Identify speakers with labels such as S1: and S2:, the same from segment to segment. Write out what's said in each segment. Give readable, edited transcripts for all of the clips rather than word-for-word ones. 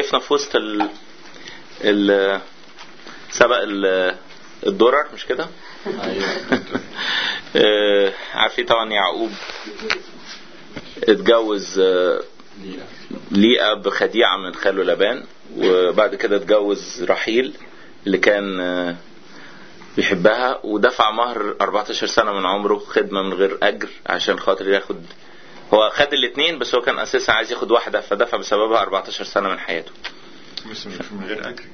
S1: وقفنا في وسط سبق الدرر مش كده؟ عارفين طبعا يعقوب اتجوز ليئة بخديعة من خاله لابان، وبعد كده اتجوز رحيل اللي كان بيحبها، ودفع مهر 14 سنة من عمره خدمة من غير أجر عشان خاطر ياخد. هو خد الاثنين بس هو كان أساسا عايز ياخد واحدة، فدفع بسببها 14 سنة من حياته.
S2: مش من غير أجر،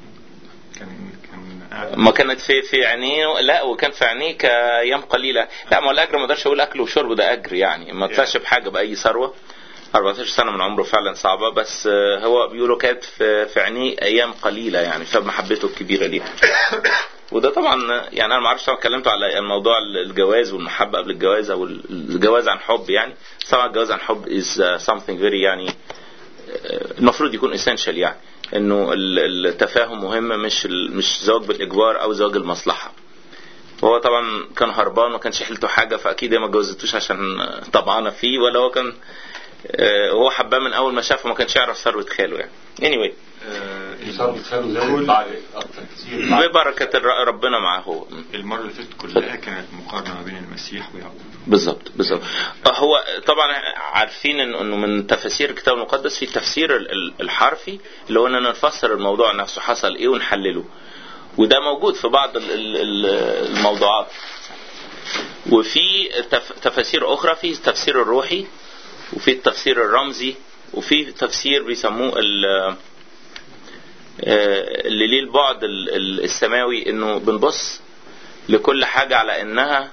S1: ما كانت في عينيه. لا وكان في عينيه كأيام قليلة. لا ما الأجر ما اقدرش أقول أكل وشرب ده أجر يعني، ما طلعش بحاجة بأي ثروة. 14 سنة من عمره فعلا صعبة، بس هو بيقولوا كانت في عينيه أيام قليلة يعني فمحبته الكبيرة ليه. وده طبعا يعني أنا ما اعرفش طبعا اتكلمت على الموضوع الجواز والمحبة قبل الجواز أو الجواز عن حب يعني. طبعا الجواز عن حب is something very يعني المفروض يكون essential يعني، إنه التفاهم مهم، مش زواج بالإجبار أو زواج المصلحة. وهو طبعا كان هربان وما كانش حيلته حاجة، فأكيد ما جوزتوش عشان طبعانا فيه، ولا هو كان هو حباه من أول ما شافه، ما كانش يعرف ثروة خاله يعني. anyway
S3: ثروة خاله زي بعد أكتر كتير
S1: ببركة ربنا معاه. هو
S2: المرة اللي فاتت كلها كانت مقارنة ما بين المسيح ويعقوب.
S1: بالظبط. هو طبعا عارفين انه من تفاسير الكتاب المقدس في التفسير الحرفي اللي هو اننا نفسر الموضوع نفسه حصل ايه ونحلله، وده موجود في بعض الموضوعات. وفي تفاسير اخرى، في التفسير الروحي وفي التفسير الرمزي وفي تفسير بيسموه اللي ليه البعد السماوي، انه بنبص لكل حاجة على انها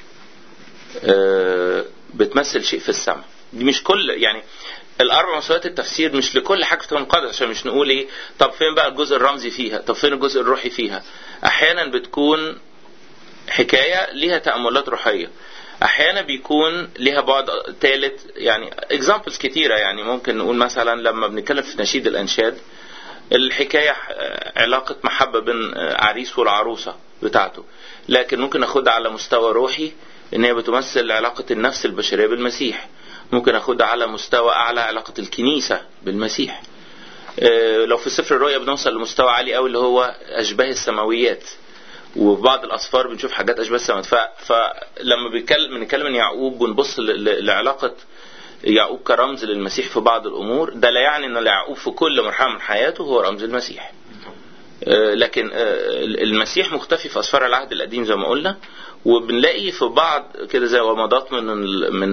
S1: بتمثل شيء في السماء. دي مش كل يعني الاربع مستويات التفسير مش لكل حاجة في الكتاب المقدس، عشان مش نقول ايه طب فين بقى الجزء الرمزي فيها، طب فين الجزء الروحي فيها. احيانا بتكون حكاية ليها تأملات روحية، احيانا بيكون ليها بعد ثالث يعني. examples كتيرة يعني، ممكن نقول مثلا لما بنتكلم في نشيد الانشاد الحكاية علاقة محبة بين عريس والعروسة بتاعته، لكن ممكن ناخدها على مستوى روحي ان هي بتمثل علاقة النفس البشرية بالمسيح. ممكن ناخدها على مستوى اعلى علاقة الكنيسة بالمسيح. لو في سفر الرؤيا بنوصل لمستوى عالي قوي اللي هو اشباه السماويات، وفي بعض الأسفار بنشوف حاجات أشبه السماوات. فلما بنتكلم عن يعقوب ونبص لعلاقة يعقوب كرمز للمسيح في بعض الأمور، ده لا يعني أن يعقوب في كل مرحلة من حياته هو رمز المسيح. لكن المسيح مختفي في أسفار العهد القديم زي ما قلنا، وبنلاقي في بعض كده زي ومضات من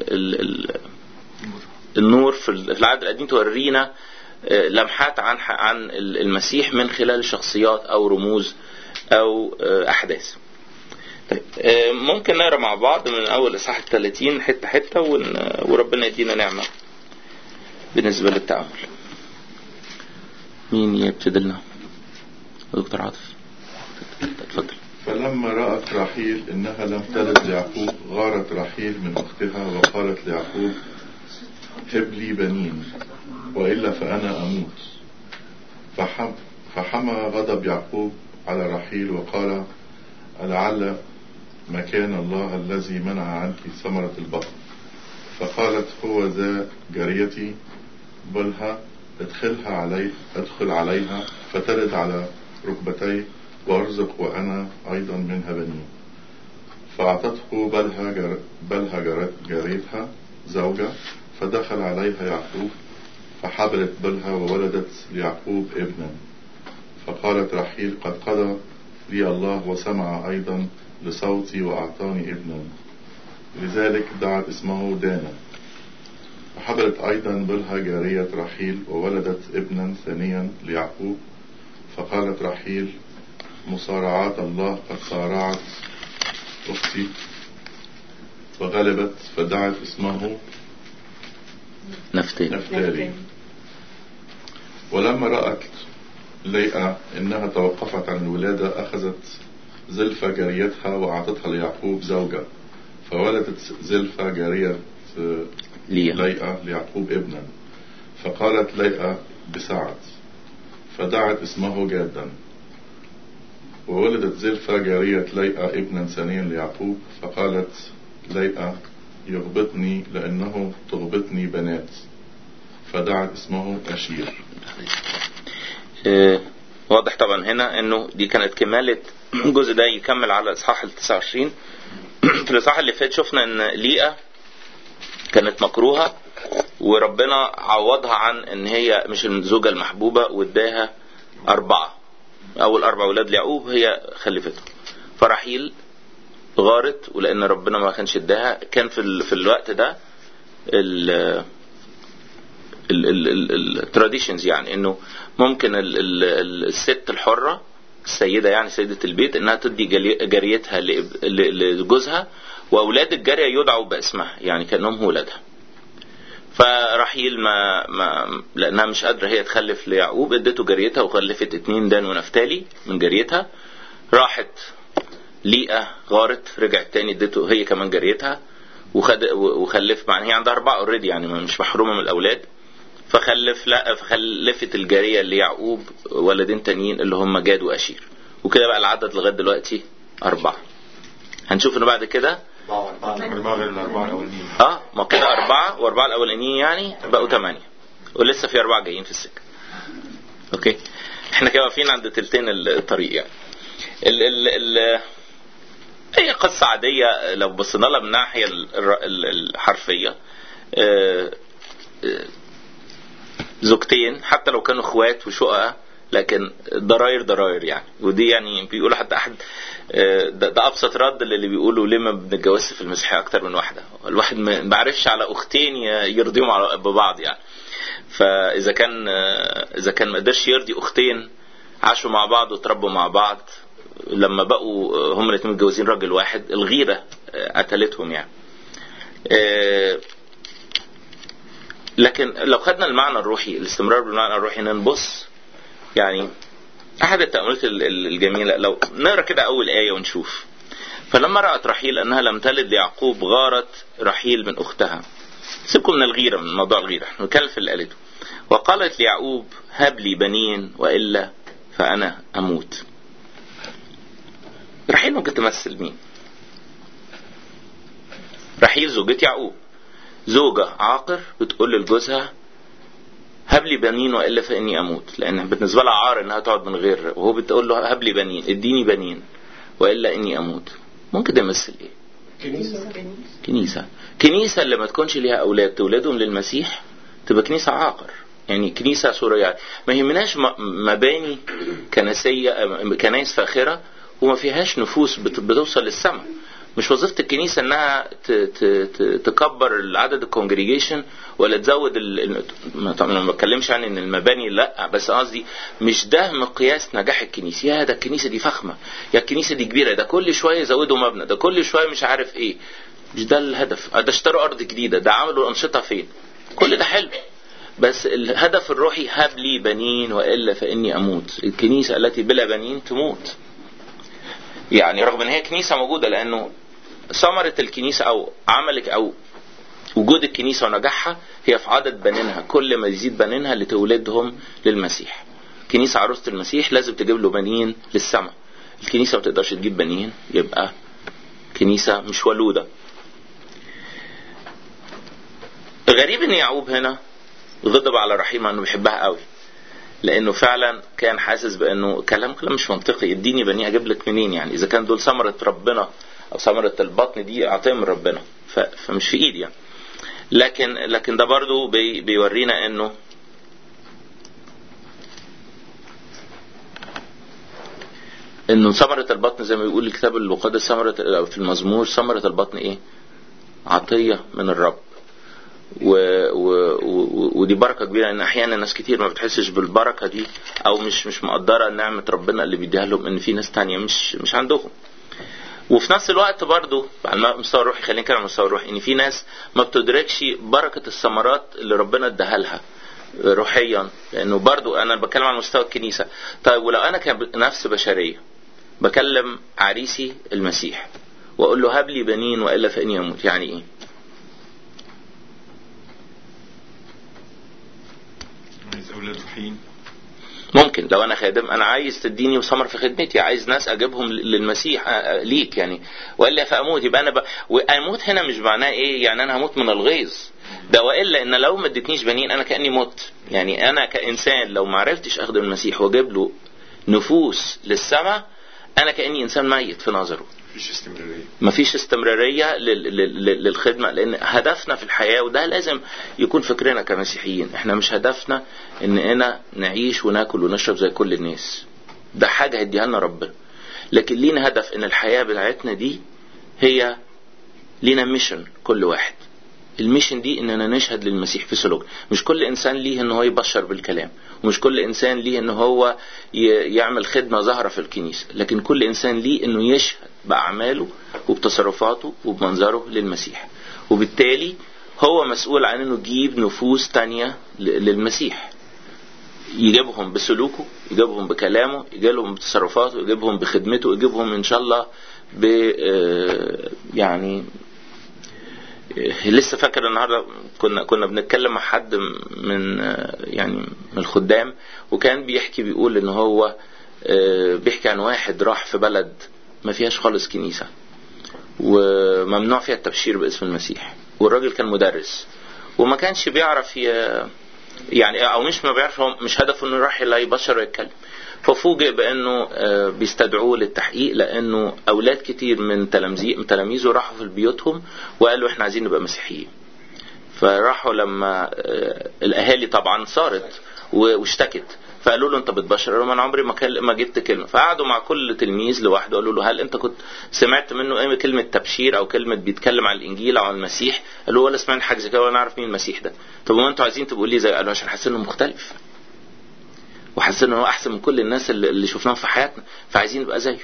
S1: النور في العهد القديم تورينا لمحات عن المسيح من خلال شخصيات أو رموز أو أحداث. طيب ممكن نقرأ مع بعض من أول إصحاح 30 حتة حتة وربنا يدينا نعمة بالنسبة للتأمل. مين يبتدي لنا؟ دكتور عاطف اتفضل.
S4: فلما رأت رحيل إنها لم تلد يعقوب غارت رحيل من أختها وقالت ليعقوب هب لي بنين وإلا فأنا أموت. فحمى غضب يعقوب على رحيل وقال ألعل مكان الله الذي منع عنك ثمرة البطن. فقالت هو ذا جاريتي بلها ادخل عليها فتلد على ركبتي وارزق وأنا أيضا منها بنين. فأعطته بلها جاريتها زوجة، فدخل عليها يعقوب فحبلت بلها وولدت ليعقوب ابنا. فقالت رحيل قد قضى لي الله وسمع أيضا لصوتي وأعطاني ابنا، لذلك دعت اسمه دانا. فحبلت أيضا بلها جارية رحيل وولدت ابنا ثانيا ليعقوب. فقالت رحيل مصارعات الله قد صارعت أختي وغلبت، فدعت اسمه نفتالي. ولما رأت ليئة إنها توقفت عن الولادة أخذت زلفة جاريتها وأعطتها ليعقوب زوجة، فولدت زلفة جارية ليئة ليعقوب ابنا. فقالت ليئة بسعد، فدعت اسمه جادا. وولدت زلفة جارية ليئة ابنا ثانيا ليعقوب. فقالت ليئة يغبطني لأنه تغبطني بنات، فدعت اسمه أشير.
S1: واضح طبعا هنا انه دي كانت كمالة الجزء ده يكمل على الاصحاح 29. في الاصحاح اللي فات شفنا ان ليئة كانت مكروهة وربنا عوضها عن ان هي مش الزوجة المحبوبة واداها 4 اول 4 اولاد ليعقوب هي خلفتهم. فرحيل غارت ولان ربنا ما كانش اداها. كان في الوقت ده التراديشنز يعني انه ممكن الست الحرة السيدة يعني سيدة البيت انها تدي جاريتها لجوزها واولاد الجارية يدعوا باسمها يعني كأنهم ولادها. فرحيل ما لانها مش قادرة هي تخلف ليعقوب ادته جاريتها وخلفت 2 دان ونفتالي من جاريتها. راحت ليئة غارت رجعت تاني ادته هي كمان جاريتها وخلف معنى هي عندها 4 اوريدي يعني مش محرومة من الاولاد. فخلفت الجارية ليعقوب 2 ولدين تانيين اللي هم جاد واشير. وكده بقى العدد لغاية دلوقتي 4. هنشوف انه بعد كده
S2: 4 غير ال4 الاولانيين.
S1: ما كده 4 و4 الاولانيين يعني بقوا 8 ولسه في 4 جايين في السكة. اوكي احنا كده واقفين عند تلتين الطريق يعني. هي قصة عادية لو بصينا لها من الناحية الحرفية. زوجتين حتى لو كانوا اخوات وشقة لكن ضراير يعني. ودي يعني بيقولوا حتى احد ده ابسط رد اللي بيقولوا ليه ما بنتجوزش في المسيحية اكتر من واحدة. الواحد ما بعرفش على اختين يرضيهم على ببعض يعني. فاذا كان ما قدرش يرضي اختين عاشوا مع بعض وتربوا مع بعض لما بقوا هم الاثنين متجوزين راجل واحد الغيرة قتلتهم يعني. لكن لو خدنا المعنى الروحي الاستمرار بالمعنى الروحي نبص يعني احد التأملات الجميلة لو نقرأ كده اول آية ونشوف. فلما رأت رحيل انها لم تلد ليعقوب غارت رحيل من اختها. سيبكم من الغيرة من موضوع الغيرة احنا نتكلم في اللي قالته. وقالت ليعقوب هب لي بنين وإلا فأنا أموت. رحيل ممكن تمثل مين؟ رحيل زوجة يعقوب زوجة عاقر بتقول لجوزها هب لي بنين وإلا فإني أموت لأن بالنسبة لها عار إنها تقعد من غير وهو بتقول له هب لي بنين اديني بنين وإلا إني أموت. ممكن ده يمثل إيه؟ كنيسة اللي ما تكونش ليها أولاد تولدهم للمسيح تبقى كنيسة عاقر يعني كنيسة سورية. ما يهمناش مباني كنسية كنايس فاخرة وما فيهاش نفوس بتوصل للسماء. مش وظيفة الكنيسة انها تكبر العدد الكونجريجيشن ولا تزود طبعا ما بتكلمش عن ان المباني لا بس قصدي مش ده مقياس نجاح الكنيسة. يا ده الكنيسة دي فخمة يا الكنيسة دي كبيرة ده كل شوية يزودوا مبنى ده كل شوية مش عارف ايه. مش ده الهدف. ده اشتروا ارض جديدة ده عملوا الانشطة فين كل ده حلو بس الهدف الروحي هب لي بنين وإلا فإني أموت. الكنيسة التي بلا بنين تموت يعني رغم ان هي كنيسة موجودة لانه ثمرة الكنيسة او عملك او وجود الكنيسة ونجاحها هي في عدد بنينها. كل ما يزيد بنينها اللي تولدهم للمسيح. كنيسة عروسة المسيح لازم تجيب له بنين للسماء. الكنيسة ما تقدرش تجيب بنين يبقى كنيسة مش ولودة. غريب ان يعقوب هنا غضب على رحيل انه بيحبها قوي لانه فعلا كان حاسس بانه كلام مش منطقي. اديني بني اجيب لك منين يعني اذا كان دول ثمرة ربنا او ثمرة البطن دي عطيه من ربنا فمش في ايدي يعني. لكن ده برضو بيورينا انه ثمرة البطن زي ما بيقول الكتاب المقدس ثمرة في المزمور ثمرة البطن ايه؟ عطية من الرب. ودي بركة كبيرة ان احيانا ناس كتير ما بتحسش بالبركة دي او مش مقدرة نعمة ربنا اللي بيديها لهم ان في ناس تانية مش عندهم. وفي نفس الوقت برضو على المستوى الروحي خلينا نتكلم على المستوى الروحي ان في ناس ما بتدركش بركة الثمرات اللي ربنا اداها لها روحيا لانه برضو انا بتكلم على مستوى الكنيسة. طيب ولو انا كنفس بشرية بكلم عريسي المسيح واقول له هب لي بنين والا فاني اموت يعني ايه؟ ممكن لو انا خادم انا عايز تديني ثمر في خدمتي عايز ناس اجيبهم للمسيح ليك يعني والا فاموت. يبقى انا واموت هنا مش معناه ايه يعني انا هموت من الغيظ ده وإلا إن لو ما ادتنيش بنين أنا كأني مت. يعني أنا كإنسان لو ما عرفتش أخدم المسيح وأجيب له نفوس للسماء أنا كأني إنسان ميت في نظره. مفيش استمرارية للخدمة، لأن هدفنا في الحياة، وده لازم يكون فكرنا كمسيحيين، احنا مش هدفنا إننا نعيش وناكل ونشرب زي كل الناس، ده حاجة هيديها لنا ربنا، لكن لينا هدف إن الحياة بتاعتنا دي هي لينا ميشن. كل واحد الميشن دي إننا نشهد للمسيح في سلوك. مش كل إنسان ليه إنه هو يبشر بالكلام، ومش كل إنسان ليه إنه هو يعمل خدمة ظاهرة في الكنيسة، لكن كل إنسان ليه إنه يشهد بأعماله وبتصرفاته وبمنظره للمسيح، وبالتالي هو مسؤول عن إنه يجيب نفوس تانية للمسيح، يجيبهم بسلوكه، يجيبهم بكلامه، يجيبهم بتصرفاته، يجيبهم بخدمته، يجيبهم إن شاء الله يعني لسه فاكر النهارده كنا بنتكلم مع حد من من الخدام، وكان بيقول ان هو بيحكي عن واحد راح في بلد ما فيهاش خالص كنيسة وممنوع فيها التبشير باسم المسيح، والراجل كان مدرس وما كانش بيعرف يعني او مش ما بيعرف، هو مش هدفه انه يروح لا يبشر ويتكلم. ففوجئ بانه بيستدعوه للتحقيق، لانه اولاد كتير من تلاميذه راحوا في بيوتهم وقالوا احنا عايزين نبقى مسيحيين. فراحوا لما الاهالي طبعا صارت واشتكت، فقالوا له انت بتبشر؟ قالوا انا عمري ما جبت كلمه. فقعدوا مع كل تلميذ لوحده قالوا له هل انت كنت سمعت منه ايه كلمه تبشير او كلمه بيتكلم عن الانجيل او عن المسيح؟ قالوا ولا سمعنا حاجه زي كده ولا نعرف مين المسيح ده. طب ما انتوا عايزين تبقوا ليه زي؟ قالوا عشان حاسين انه مختلف وحاسين انه احسن من كل الناس اللي شفناهم في حياتنا، فعايزين نبقى زيه.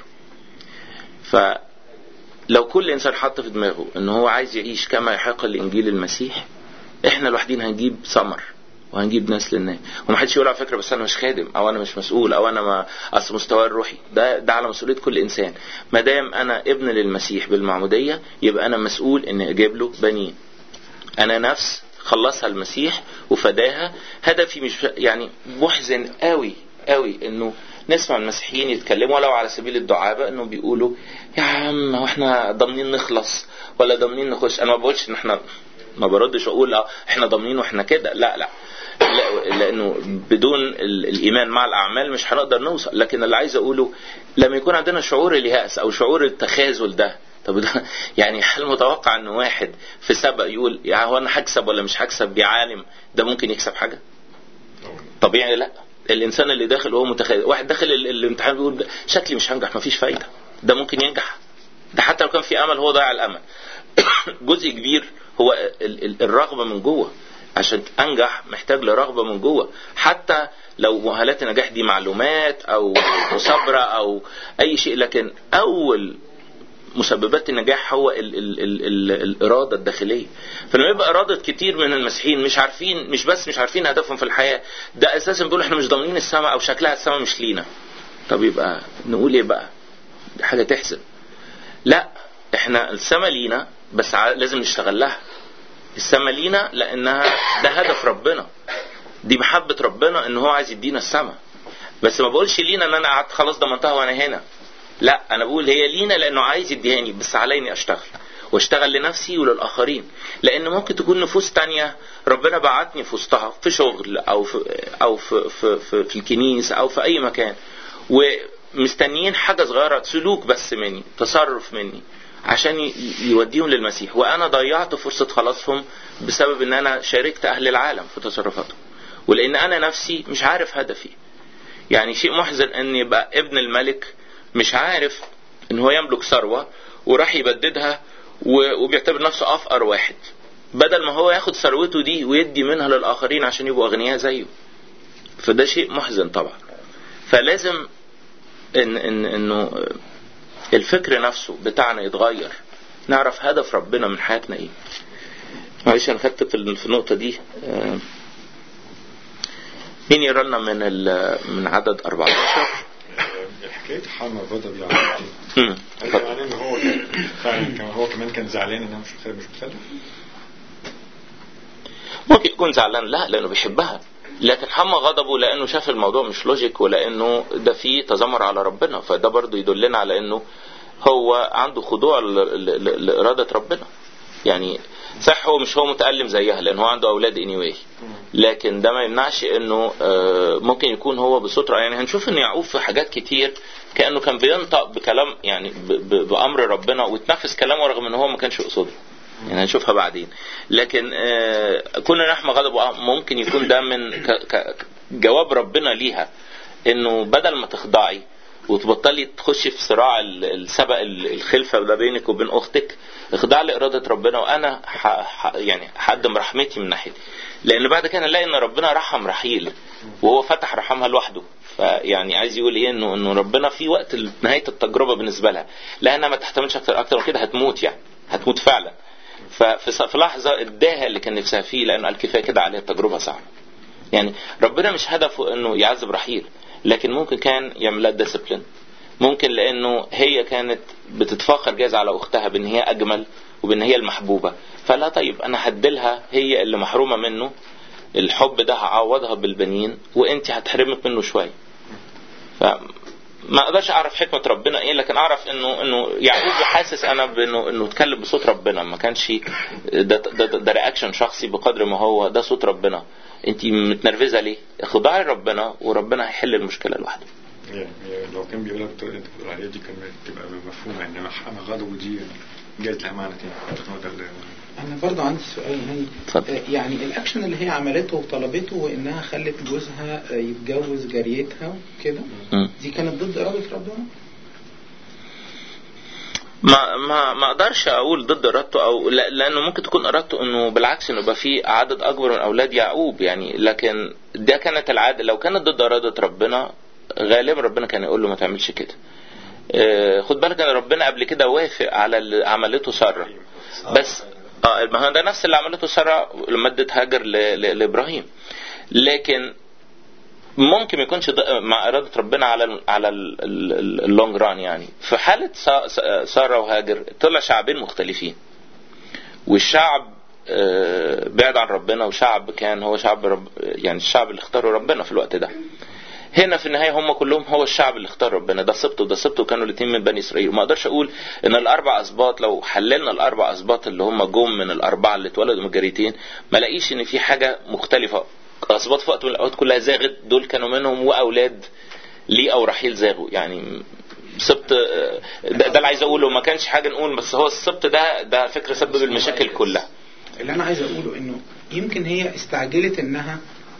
S1: فلو كل انسان حط في دماغه انه هو عايز يعيش كما يحق الانجيل المسيح، احنا لوحدين هنجيب ثمر وهنجيب ناس للناس. ومحدش يقول على فكره بس انا مش خادم او انا مش مسؤول او انا ما اصل مستواي الروحي، ده على مسؤوليه كل انسان. ما دام انا ابن للمسيح بالمعموديه يبقى انا مسؤول ان اجيب له بنين. انا نفس خلصها المسيح وفداها. هدفي مش يعني محزن قوي قوي انه نسمع المسيحيين يتكلموا ولو على سبيل الدعابه انه بيقولوا يا عم واحنا ضامنين نخلص ولا ضامنين نخش. انا ما بقولش ان احنا، ما بردش اقول احنا ضامنين واحنا كده، لا لانه بدون الايمان مع الاعمال مش هنقدر نوصل. لكن اللي عايز اقوله لما يكون عندنا شعور اليأس او شعور التخاذل ده، طب ده يعني هل متوقع ان واحد في سبق يقول يا هو انا هكسب ولا مش هكسب؟ بعالم ده ممكن يكسب حاجه؟ طبيعي لا. الانسان اللي داخل وهو متخاذل، واحد داخل الامتحان بيقول شكلي مش هنجح مفيش فايده، ده ممكن ينجح. ده حتى لو كان في امل هو ضيع الامل. جزء كبير هو الرغبه من جوه. عشان انجح محتاج لرغبه من جوه، حتى لو مؤهلات النجاح دي معلومات او مثابره او اي شيء، لكن اول مسببات النجاح هو الإرادة الداخلية. فلما يبقى إرادة كتير من المسيحيين مش بس مش عارفين هدفهم في الحياة، ده أساسا بيقولوا احنا مش ضامنين السماء أو شكلها السماء مش لينا. طب يبقى نقول ايه بقى؟ دي حاجة تحزن. لا، احنا السماء لينا بس لازم نشتغل لها. السماء لينا لأنها ده هدف ربنا، دي محبة ربنا ان هو عايز يدينا السماء. بس ما بقولش لينا ان انا قعدت خلاص ضمنتها وانا هنا، لا، انا بقول هي لينا لانه عايز يديهاني، بس عليني اشتغل واشتغل لنفسي وللاخرين. لان ممكن تكون نفوس تانية ربنا بعتني في وسطها في شغل او في الكنيسة او في اي مكان، ومستنيين حاجة صغيرة، سلوك بس مني، تصرف مني عشان يوديهم للمسيح، وانا ضيعت فرصة خلاصهم بسبب ان انا شاركت اهل العالم في تصرفاتهم، ولان انا نفسي مش عارف هدفي. يعني شيء محزن ان يبقى ابن الملك مش عارف ان هو يملك ثروة وراح يبددها وبيعتبر نفسه افقر واحد، بدل ما هو ياخد ثروته دي ويدي منها للاخرين عشان يبقوا اغنياء زيه. فده شيء محزن طبعا. فلازم انه الفكر نفسه بتاعنا يتغير، نعرف هدف ربنا من حياتنا ايه. معلش انا خدت في النقطة دي. مين يرى لنا من عدد 14
S2: حكاية حما غضب يعني يعني ان هو فعلا هو كمان كان زعلان انها مش مختلف.
S1: ممكن يكون زعلان لا لانه بيحبها، لكن حما غضبه لانه شاف الموضوع مش لوجيك، ولانه ده فيه تذمر على ربنا. فده برضو يدلنا على انه هو عنده خضوع لإرادة ربنا. يعني صح هو مش هو متألم زيها لان هو عنده اولاد anyway، لكن ده ما يمنعش انه ممكن يكون هو بسترة. يعني هنشوف ان يعقوب في حاجات كتير كأنه كان بينطق بكلام يعني بأمر ربنا وتنفذ كلامه رغم ان هو ما كانش يقصده، يعني هنشوفها بعدين. لكن كنا نحمى غضبه ممكن يكون ده من جواب ربنا ليها، انه بدل ما تخضعي وتبطلي تخشي في صراع السبق الخلفة ده بينك وبين اختك، اخضع لإرادة ربنا وانا يعني هقدم رحمتي من ناحيتي. لان بعد كده نلاقي ان ربنا رحم رحيل وهو فتح رحمها لوحده. فيعني عايز يقول ايه انه ربنا في وقت نهاية التجربة بالنسبة لها لانها ما تحتملش اكتر من كده، هتموت، يعني هتموت فعلا. ففي لحظة اداها اللي كان نفسها فيه لانه الكفاية كده عليها التجربة صعبة. يعني ربنا مش هدفه انه يعذب رحيل، لكن ممكن كان يعملها ديسيبلين، ممكن لانه هي كانت بتتفاخر جايز على اختها بان هي اجمل وبان هي المحبوبة، فلا طيب انا هدلها هي اللي محرومة منه الحب ده، هعوضها بالبنين وانت هتحرمك منه شوية. فما اقدرش اعرف حكمة ربنا ايه، لكن اعرف انه يعقوب حاسس انا انه اتكلم بصوت ربنا، ما كانش ده رياكشن شخصي بقدر ما هو ده صوت ربنا. انت متنرفزة ليه؟ اخضعي ربنا وربنا هيحل المشكلة لوحده.
S2: يعني لو كان بيقولها بالطريقة اللي بتقول عليها دي كان تبقى مفهومة، انما انا غضبه دي جايز لها معنى تاني.
S5: انا برضه عندي سؤال هنا. يعني الاكشن اللي هي عملته وطلبته وانها خلت جوزها يتجوز جاريتها كده، دي كانت ضد إرادة ربنا؟
S1: ما اقدرش اقول ضد ارادته، او لانه ممكن تكون ارادته انه بالعكس انه يبقى في عدد اكبر من اولاد يعقوب، يعني لكن ده كانت العاده. لو كانت ضد اراده ربنا غالبا ربنا كان يقول له ما تعملش كده. خد بالك ان ربنا قبل كده وافق على اللي عملته ساره، بس ما هو ده نفس اللي عملته ساره لما ادت هاجر لابراهيم. لكن ممكن ما يكونش مع إرادة ربنا على اللونج ران. يعني في حالة سارة وهاجر طلع شعبين مختلفين، والشعب بعد عن ربنا وشعب كان هو شعب يعني الشعب اللي اختاروا ربنا في الوقت ده. هنا في النهاية هم كلهم هو الشعب اللي اختار ربنا، ده سبط وده سبط، وكانوا الاثنين من بني إسرائيل. وما اقدرش اقول ان الاربع اسباط لو حللنا الاربع اسباط اللي هم جم من الاربعة اللي اتولدوا من الجاريتين ما لاقيش ان في حاجة مختلفة. أسباط في وقت من الأوقات كلها زاغت، دول كانوا منهم وأولاد ليه أو رحيل زاغوا. يعني سبط ده اللي عايز أقوله، ما كانش حاجة نقول، بس هو السبط ده فكرة سبب المشاكل كلها.
S5: اللي أنا عايز أقوله إنه يمكن هي استعجلت إنها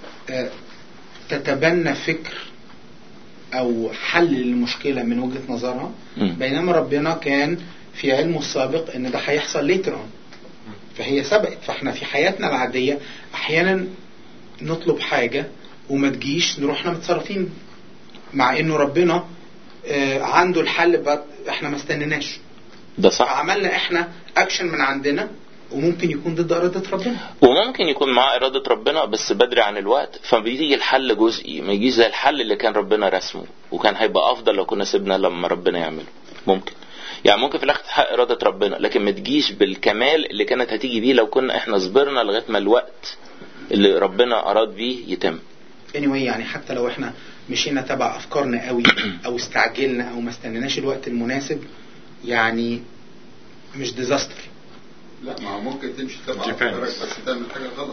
S5: تتبنى فكر أو حل للمشكلة من وجهة نظرها، بينما ربنا كان في علمه السابق إن ده هيحصل later on، فهي سبقت. فإحنا في حياتنا العادية أحيانا نطلب حاجة وما تجيش، نروح احنا متصرفين مع انه ربنا عنده الحل، احنا ما استنيناش.
S1: ده صح.
S5: عملنا احنا اكشن من عندنا وممكن يكون ضد إرادة ربنا،
S1: وممكن يكون مع إرادة ربنا بس بدري عن الوقت، فبيجي الحل جزئي ما يجيش زي الحل اللي كان ربنا رسمه، وكان هيبقى افضل لو كنا سيبنا لما ربنا يعمله. ممكن يعني ممكن في الاخر تحقق إرادة ربنا، لكن ما تجيش بالكمال اللي كانت هتيجي بيه لو كنا احنا صبرنا لغاية ما الوقت اللي ربنا أراد بيه يتم.
S5: anyway يعني حتى لو احنا مشينا تبع أفكارنا قوي أو استعجلنا أو ما استنيناش الوقت المناسب، يعني مش ديزاستر.
S6: لا، ما هو ممكن تمشي تبع أفكارك بس تعمل حاجة غلط.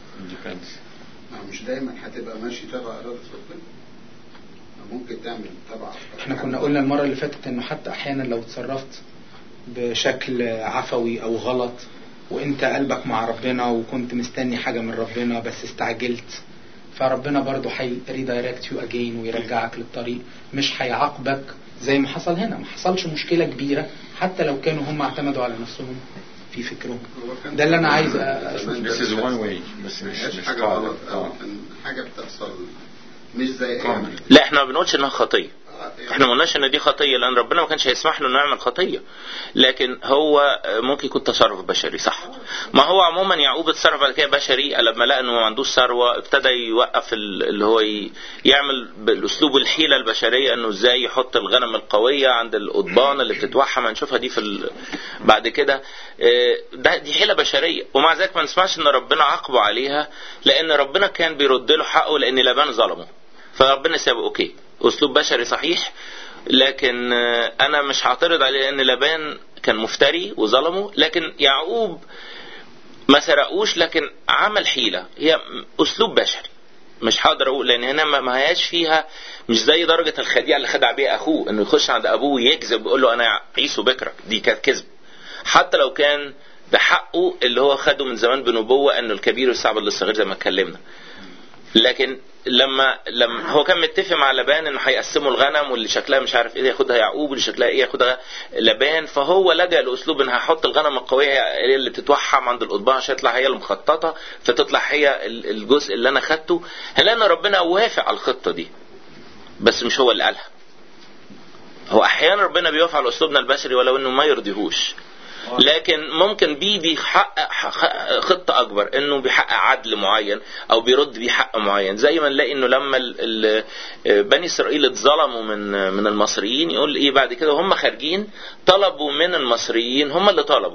S6: مش دايما هتبقى ماشي تبع إرادة ربنا، ممكن تعمل تبع أفكارك.
S5: احنا كنا قلنا المرة اللي فاتت انه حتى احيانا لو تصرفت بشكل عفوي او غلط وانت قلبك مع ربنا وكنت مستني حاجة من ربنا بس استعجلت، فربنا برضو ريدايركت يو اجين ويرجعك للطريق، مش هيعاقبك زي ما حصل هنا. ما حصلش مشكلة كبيرة حتى لو كانوا هم اعتمدوا على نفسهم في فكرهم. ده اللي انا عايز اشوفه.
S2: This is one way، بس مش
S6: حاجة غلط، حاجة بتحصل مش زي
S1: لا احنا ما بنقولش انها خطية، احنا ما قلناش ان دي خطية لان ربنا ما كانش هيسمح له انه يعمل خطية، لكن هو ممكن يكون تصرف بشري. صح، ما هو عموما يعقوب اتصرف بعد كده بشري لما لقى انه ما عندوش ثروة، ابتدى يوقف اللي هو يعمل بالاسلوب الحيلة البشرية انه ازاي يحط الغنم القوية عند القضبان اللي بتتوحم. هنشوفها دي بعد كده. دي حيلة بشرية، ومع ذلك ما نسمعش ان ربنا عاقبه عليها لان ربنا كان بيرد له حقه لان لابان ظلمه، فربنا سابه. اوكي، اسلوب بشري صحيح، لكن انا مش هعترض عليه ان لابان كان مفتري وظلمه، لكن يعقوب ما سرقوش لكن عمل حيلة، هي أسلوب بشري. مش هقدر أقول لأن هنا ما هياش فيها، مش زي درجة الخديعة اللي خدع بيها أخوه إنه يخش عند أبوه ويكذب ويقول له أنا عيسو بكرك. دي كانت كذب، حتى لو كان بحقه اللي هو خده من زمان بنبوة إنه الكبير يستعبد للصغير زي ما اتكلمنا. لكن لما هو كان متفق مع لبان انه هيقسموا الغنم، واللي شكلها مش عارف ايه ياخدها يعقوب واللي شكلها ايه ياخدها لبان، فهو لجأ لاسلوب ان هحط الغنم القويه اللي بتتوحم عند القضبان عشان تطلع هي المخططه، فتطلع هي الجزء اللي انا خدته. هل ربنا وافق على الخطه دي بس مش هو اللي قالها. هو احيانا ربنا بيوافق على اسلوبنا البشري ولو انه ما يرضيهوش، لكن ممكن بيحقق خطة أكبر، إنه بيحقق عدل معين أو بيرد بيه حق معين. زي ما نلاقي إنه لما بني إسرائيل اتظلموا من المصريين، يقول إيه بعد كده هم خارجين طلبوا من المصريين، هم اللي طلبوا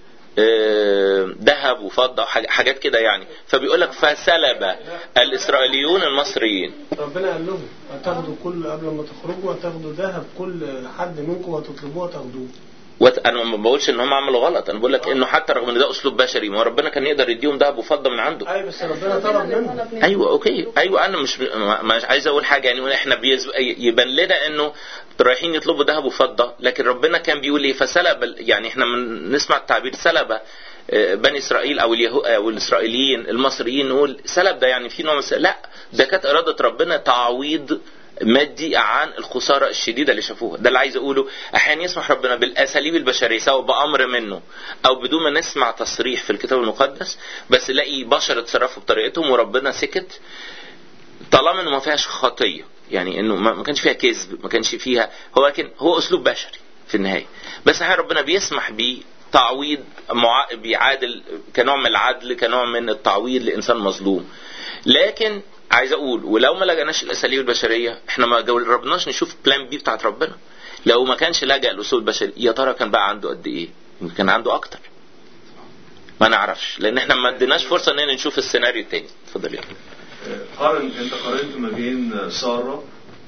S1: ذهب وفضة وحاجات كده يعني. فبيقولك فسلب الإسرائيليون المصريين.
S7: ربنا قال لهم هتاخدوا كل قبل ما تخرجوا هتاخدوا ذهب كل حد منكم وتطلبوه هتاخدوه.
S1: انا ما بقولش ان هم عملوا غلط، انا بقول لك انه حتى رغم ان ده اسلوب بشري، ما ربنا كان يقدر يديهم ذهب وفضه من عنده.
S7: ايوه بس ربنا طلب منهم.
S1: ايوه اوكي، ايوه انا مش عايز اقول حاجه يعني احنا يبان لنا انه رايحين يطلبوا ذهب وفضه، لكن ربنا كان بيقول ايه فسلب. يعني احنا نسمع التعبير سلب بني اسرائيل او الاسرائيليين المصريين، نقول سلب ده يعني في نوع من لا، ده كانت اراده ربنا تعويض مادي عن الخسارة الشديدة اللي شافوها. ده اللي عايز أقوله. أحيانا يسمح ربنا بالأساليب البشرية سواء بأمر منه أو بدون ما نسمع تصريح في الكتاب المقدس، بس لاقي بشر اتصرفوا بطريقتهم وربنا سكت طالما إنه ما فيهاش خطية، يعني إنه ما كانش فيها كذب، ما كانش فيها هو أسلوب بشري في النهاية. بس أحيانا ربنا بيسمح بتعويض بيعادل كنوع من العدل، كنوع من التعويض لإنسان مظلوم. لكن عايز اقول ولو ما لجأناش الاساليب البشريه، احنا ما جربناش نشوف بلان بي بتاعت ربنا. لو ما كانش لجأ الاسلوب البشري، يا ترى كان بقى عنده قد ايه؟ يمكن كان عنده اكتر، ما نعرفش، لان احنا ما اديناش فرصه اننا نشوف السيناريو التاني. اتفضل يا
S8: قارن. انت قارنت ما بين ساره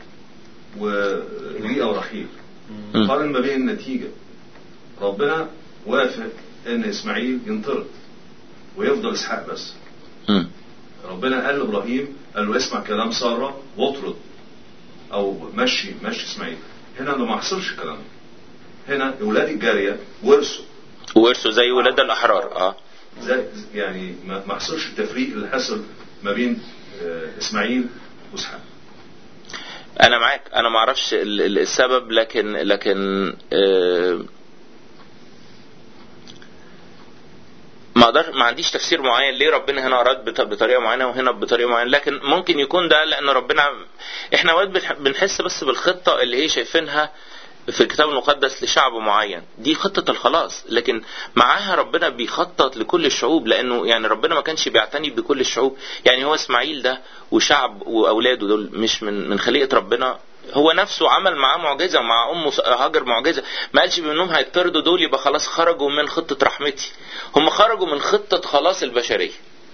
S8: وليئة ورحيل، قارن ما بين النتيجه. ربنا وافق ان اسماعيل ينطرد ويفضل اسحاق بس. ربنا قال لابراهيم، قال له اسمع كلام ساره واطرد او مشي اسماعيل. هنا ده ما حصلش كلام. هنا اولاد الجاريه ورثوا
S1: زي ولاد الاحرار.
S8: زي يعني ما حصلش التفريق اللي حصل ما بين اسماعيل واسحاق.
S1: انا معاك، انا ما اعرفش السبب، لكن ما عنديش تفسير معين ليه ربنا هنا أراد بطريقة معينة وهنا بطريقة معينة. لكن ممكن يكون ده لأن ربنا احنا وقت بنحس بس بالخطة اللي هي شايفينها في الكتاب المقدس لشعب معين، دي خطة الخلاص، لكن معاها ربنا بيخطط لكل الشعوب، لأنه يعني ربنا ما كانش بيعتني بكل الشعوب. يعني هو اسماعيل ده وشعب وأولاده دول مش من خليقة ربنا، هو نفسه عمل معاه معجزة ومع أمه هاجر معجزة. ما قالش بأنهم هيطردوا دول يبقى خلاص خرجوا من خطة رحمتي، هم خرجوا من خطة خلاص البشرية،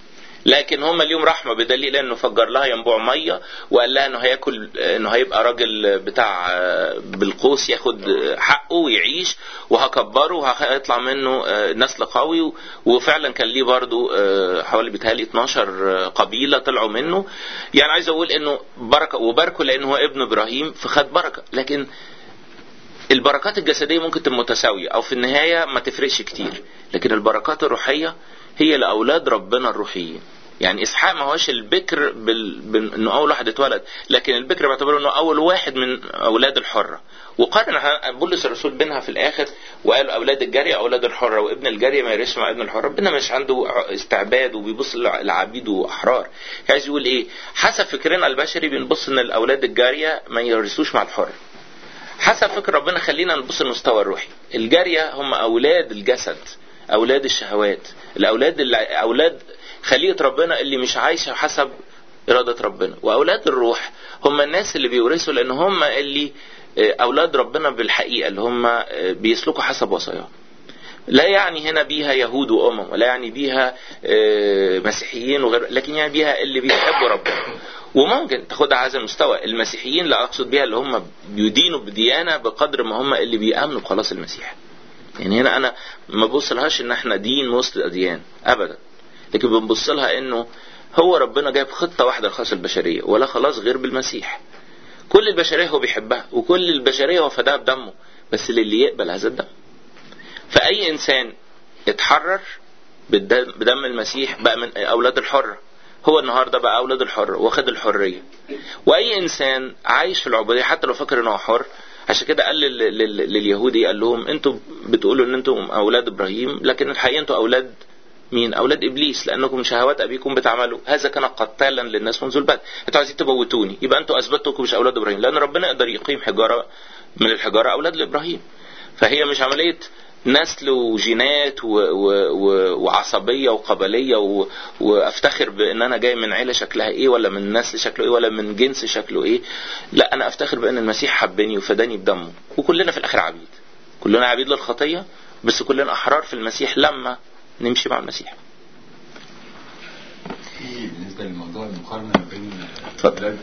S1: لكن هم اليوم رحمة بدليل انه فجر لها ينبوع مية وقال لها انه هيبقى راجل بتاع بالقوس ياخد حقه ويعيش وهكبره وهيطلع منه نسل قوي. وفعلا كان ليه برضو حوالي بتهالي 12 قبيلة طلعوا منه. يعني عايز اقول انه بركة وبركه لانه هو ابن ابراهيم فخد بركة. لكن البركات الجسدية ممكن تبقى متساوية او في النهاية ما تفرقش كتير، لكن البركات الروحية هي لأولاد ربنا الروحيين. يعني إسحاق ما هوش البكر إنه أول واحد اتولد، لكن البكر بعتبره إنه أول واحد من أولاد الحرة. وقارن بولس الرسول بينها في الآخر وقال أولاد الجارية أولاد الحرة، وابن الجارية ما يرث مع ابن الحرة. ربنا مش عنده استعباد وبيبص للعبيد وأحرار. عايز يقول إيه؟ حسب فكرنا البشري بنبص إن الأولاد الجارية ما يرثوش مع الحر. حسب فكر ربنا خلينا نبص المستوى الروحي. الجارية هم أولاد الجسد، أولاد الشهوات، أولاد خليقة ربنا اللي مش عايشة حسب إرادة ربنا. وأولاد الروح هم الناس اللي بيورثوا، لأن هم اللي أولاد ربنا بالحقيقة، اللي هم بيسلكوا حسب وصاياه. لا يعني هنا بيها يهود وأمم، ولا يعني بيها مسيحيين وغير، لكن يعني بيها اللي بيحبوا ربنا. وممكن تاخدها على هذا المستوى. المسيحيين لا أقصد بيها اللي هم بيدينوا بديانة بقدر ما هم اللي بيأمنوا بخلاص المسيح. يعني هنا انا ما ببصلهاش ان احنا دين وسط الاديان ابدا، لكن بنبص لها انه هو ربنا جايب خطة واحدة لخلاص البشرية، ولا خلاص غير بالمسيح. كل البشرية هو بيحبها، وكل البشرية هو فداها بدمه، بس للي يقبل هذا الدم. فأي إنسان اتحرر بدم المسيح بقى من أولاد الحرة، هو النهاردة بقى أولاد الحرة واخد الحرية. وأي إنسان عايش في العبودية حتى لو فكر إنه حر، عشان كده قال لليهودي قال لهم انتوا بتقولوا ان انتم أولاد إبراهيم، لكن الحقيقة انتوا أولاد مين؟ أولاد إبليس، لأنكم من شهوات أبيكم بتعملوا، هذا كان قتالا للناس منذ البدء. انتوا عايزين تموتوني، يبقى انتوا أثبتوا مش أولاد إبراهيم، لأن ربنا يقدر يقيم حجارة من الحجارة أولاد لإبراهيم. فهي مش عملية نسل وجينات وعصبية وقبلية وافتخر بان انا جاي من عيلة شكلها ايه، ولا من نسل شكله ايه، ولا من جنس شكله ايه. لا، انا افتخر بان المسيح حبني وفداني بدمه. وكلنا في الاخر عبيد، كلنا عبيد للخطية، بس كلنا احرار في المسيح لما نمشي مع المسيح.
S2: بالنسبة للموضوع المقارنة بين أولاد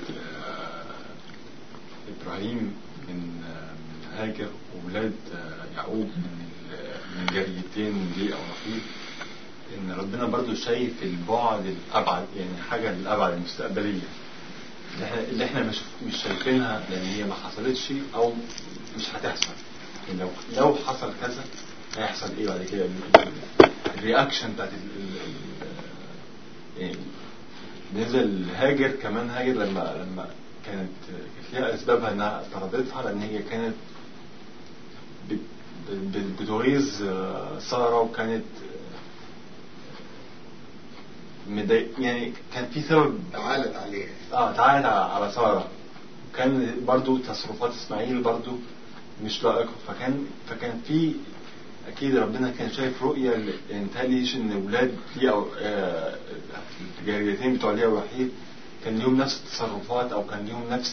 S2: إبراهيم من هاجر وولاد يعقوب من جريتين ليه أو رحيل، إن ربنا برضو شايف البعد الأبعد، يعني حاجة الأبعد المستقبلية اللي إحنا مش شايفينها، لأن هي ما حصلتش أو مش هتحصل. يعني لو حصل كذا هيحصل إيه بعد كده، الرياكشن بتاعت يعني بالنسبة لهاجر. كمان هاجر لما كانت فيها أسبابها إنها اعترضتها، لأن هي كانت بتغيظ سارة، وكانت يعني كان في سبب
S6: تعالت عليها.
S2: تعالت على سارة. وكان برضو تصرفات إسماعيل برضو مش لائقة. فكان في أكيد ربنا كان شايف رؤية انتهاليش إن ولاد ليه أو الجاريتين بتوع ليه ورحيل كان ليهم نفس التصرفات، أو كان ليهم نفس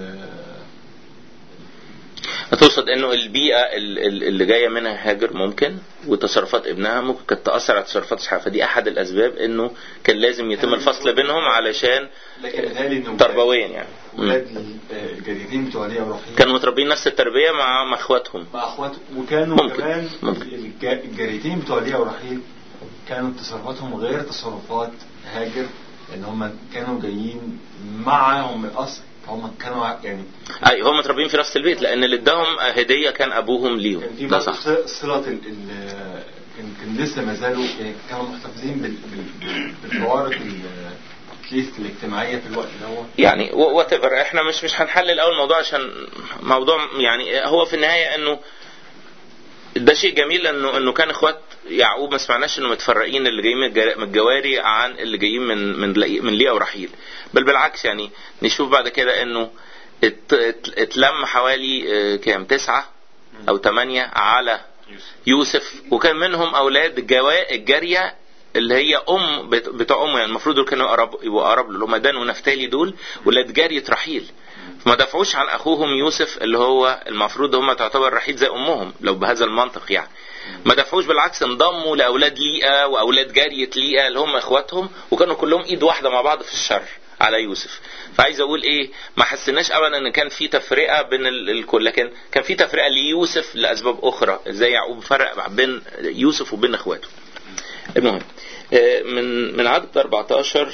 S1: هتقصد انه البيئة اللي جاية منها هاجر ممكن، وتصرفات ابنها ممكن كانت تأثر على تصرفات اسحاق. فدي احد الاسباب انه كان لازم يتم الفصل بينهم علشان تربويا. يعني
S2: ولاد الجاريتين بتوع ليه ورحيل
S1: كانوا متربين نفس التربية مع اخواتهم.
S2: وكانوا كمان الجاريتين بتوع ليه ورحيل كانت تصرفاتهم غير تصرفات هاجر، لان هم كانوا جايين معهم من الاصل. هم كانوا يعني
S1: هم متربين في نفس البيت، لان اللي اداهم هديه كان ابوهم ليهم.
S2: ده صح. صله كان لسه ما زالوا يعني كانوا محتفظين بالفوارق الاجتماعيه في الوقت ده.
S1: يعني واتيفر احنا مش هنحلل اول موضوع، عشان موضوع يعني هو في النهايه انه ده شيء جميل انه كان اخوات يعقوب ما سمعناش انه متفرقين، اللي جايين من الجواري عن اللي جايين من ليا ورحيل. بل بالعكس، يعني نشوف بعد كده انه اتلم حوالي كام 9 أو 8 على يوسف، وكان منهم اولاد الجارية اللي هي بتاع امه. يعني المفروض دول كانوا يبقوا اقرب له، هم دان ونفتالي دول ولاد جارية رحيل. ما دافعوش عن اخوهم يوسف اللي هو المفروض هم تعتبر رحيل زي امهم لو بهذا المنطق. يعني ما دافعوش، بالعكس انضموا لاولاد ليئة واولاد جارية ليئة اللي هم اخواتهم، وكانوا كلهم ايد واحدة مع بعض في الشر على يوسف. فعايز اقول ايه، ما حسناش ابدا ان كان في تفرقة بين الكل، لكن كان في تفرقة ليوسف لاسباب اخرى، زي يعقوب فرق بين يوسف وبين اخواته. المهم من عدد 14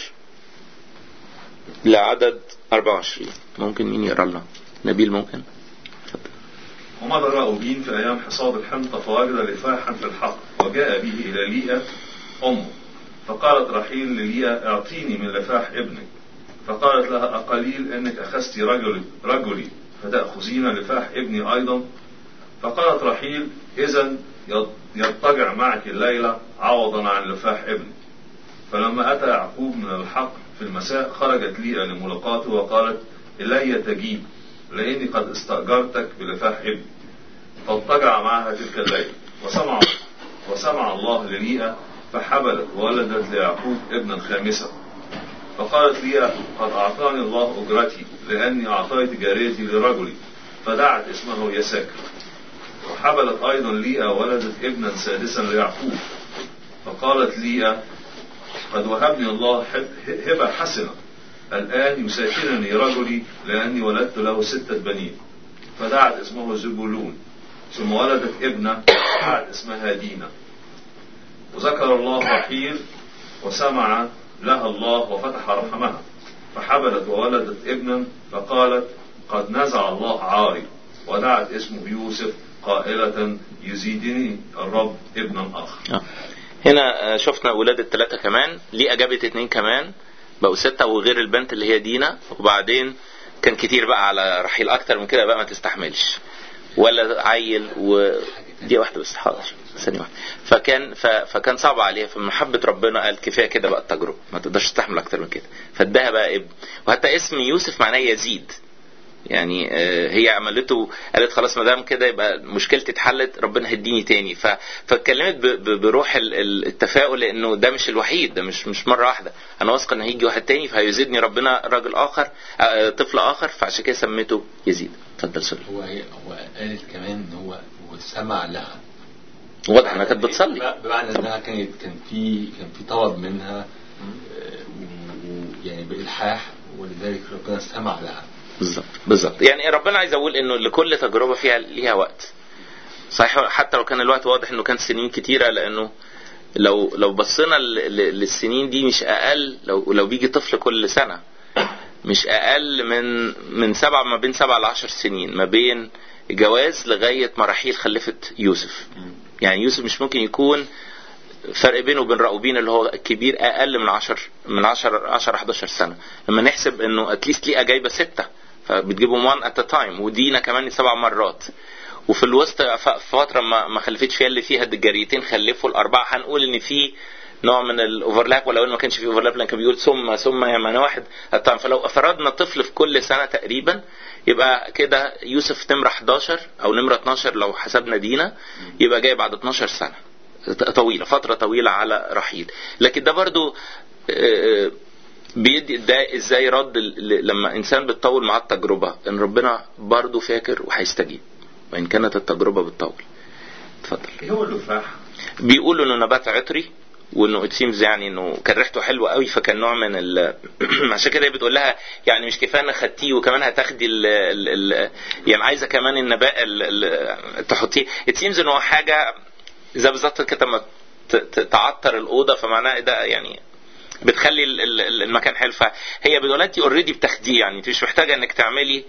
S1: لعدد 24 ممكن مين يقرأ لنا؟ نبيل ممكن.
S8: ومضى راؤوبين في أيام حصاد الحنطة فوجد لفاحا في الحق، وجاء به إلى ليئة أمه، فقالت رحيل لليئة اعطيني من لفاح ابنك، فقالت لها أقليل إنك أخذت رجلي فتأخذين لفاح ابني أيضا؟ فقالت رحيل إذن يضطجع معك الليلة عوضا عن لفاح ابني. فلما أتى يعقوب من الحق في المساء خرجت ليئة لملاقاته وقالت إلي تجيب لأني قد استأجرتك بلفاح ابني، فاضطجع معها تلك الليلة. وسمع الله لليئة فحبلت وولدت ليعقوب ابنا خامسا. فقالت ليئة قد أعطاني الله أجرتي لأني أعطيت جاريتي لرجلي، فدعت اسمه يساكر. وحبلت أيضا ليئة ولدت ابنا سادسا ليعقوب. فقالت ليئة قد وهبني الله هبة حسنة، الآن يساكنني رجلي لأني ولدت له 6 بنين، فدعت اسمه زبولون. ثم ولدت ابنة قعد اسمها دينا. وذكر الله رحيل وسمع لها الله وفتح رحمها، فحبلت وولدت ابنا، فقالت قد نزع الله عاري، ودعت اسمه يوسف قائلة يزيدني الرب ابنا آخر.
S1: هنا شفنا ولادة 3 كمان، ليه أجابت 2 كمان، بقوا 6 وغير البنت اللي هي دينا. وبعدين كان كتير بقى على رحيل، أكتر من كده بقى ما تستحملش، ولا عيل ودي واحدة بس، حاضر ثانية واحدة. فكان صعب عليها، فمحبة ربنا قال كفاية كده بقى التجربة، ما تقدرش تستحمل أكتر من كده، فاداها بقى ابن. وحتى اسم يوسف معناه يزيد، يعني هي عملته، قالت خلاص ما دام كده يبقى مشكلتي اتحلت، ربنا هديني تاني. فاتكلمت بروح التفاؤل، لانه ده مش الوحيد، ده مش مره واحده، انا واثقه ان هيجي واحد تاني فهيزيدني ربنا راجل اخر، طفل اخر، فعشان كده سميته يزيد. اتفضل سوري.
S2: هو قالت كمان ان هو سمع لها،
S1: واضح انها كانت بتصلي،
S2: بمعنى انها كان في طلب منها يعني بالحاح، ولذلك ربنا سمع لها.
S1: بالظبط. يعني ربنا عايز اقول انه لكل تجربه فيها ليها وقت، صحيح، حتى لو كان الوقت واضح انه كان سنين كتيره، لانه لو بصينا للسنين دي مش اقل، لو بيجي طفل كل سنه مش اقل من 7 ما بين 7 ل 10 سنين ما بين جواز لغايه ما رحيل خلفت يوسف. يعني يوسف مش ممكن يكون فرق بينه وبين راؤوبين اللي هو الكبير اقل من 10 11 سنه. لما نحسب انه اتليست ليه جايبه 6، فبتجيبهم 1 at a time، ودينا كمان 7 مرات، وفي الوسط فتره ما خلفتش فيها اللي فيها الجاريتين خلفوا ال4. هنقول ان في نوع من الاوفرلاب، ولو ما كانش في اوفرلاب لان كان بيقول ثم يعني واحد الطعم. فلو فرضنا طفل في كل سنه تقريبا، يبقى كده يوسف نمره 11 او نمره 12 لو حسبنا دينا، يبقى جاي بعد 12 سنه طويله، فتره طويله على رحيل. لكن ده برضو بيدي ده ازاي رد لما انسان بتطول مع التجربه، ان ربنا برضو فاكر وهيستجيب وان كانت التجربه بتطول. اتفضل.
S8: ايه هو اللفاح؟
S1: بيقولوا انه نبات عطري، وانه اتسيمز يعني انه كان ريحته حلوه قوي، فكان نوع من عشان كده بتقول لها يعني مش كفايه انك خدتيه وكمان هتاخدي يعني عايزه كمان النبات تحطيه. اتسيمز انه حاجه زي بالظبط كده ما تعطر الاوضه، فمعناه ده يعني بتخلي المكان حلو. فهي بتقول انت اوريدي بتاخديه، يعني انت مش محتاجه انك تعملي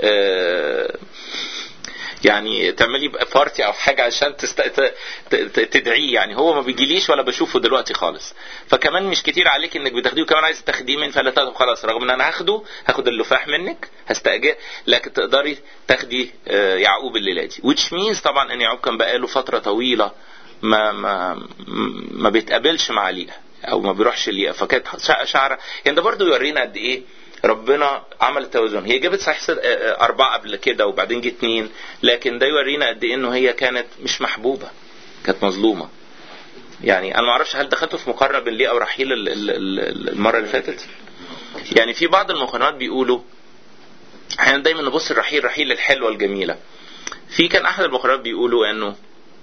S1: يعني تعملي بارتي او حاجه عشان تدعيه، يعني هو ما بيجيليش ولا بشوفه دلوقتي خالص، فكمان مش كتير عليك انك بتاخديه، وكمان عايز تاخديه من فلتات خلاص، رغم ان انا هاخد اللفاح منك هستأجر، لكن تقدري تاخدي يعقوب الليله دي. which means طبعا ان يعقوب كان بقاله فتره طويله ما بيتقابلش مع ليئة او ما بيروحش ليئة، فكانت شعره يعني. ده برضو يورينا قد ايه ربنا عمل التوازن. هي جابت صحيح 4 قبل كده وبعدين جه 2، لكن ده يورينا قد ايه انه هي كانت مش محبوبة، كانت مظلومة. يعني انا ما اعرفش هل دخلتوا في مقارنة بين ليئة ورحيل المرة اللي فاتت؟ يعني في بعض المقارنات بيقولوا احنا دايما نبص رحيل الحلوة الجميلة. في كان احد المقارنات بيقولوا انه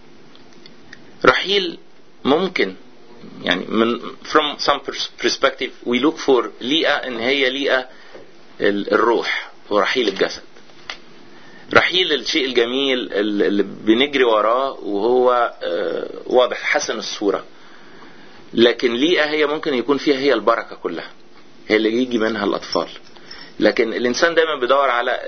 S1: رحيل ممكن يعني من from some perspective we look for ليئة ان هي ليئة الروح ورحيل الجسد. رحيل الشيء الجميل اللي بنجري وراه وهو واضح حسن الصورة، لكن ليئة هي ممكن يكون فيها هي البركة كلها، هي اللي يجي منها الأطفال. لكن الإنسان دايما بيدور على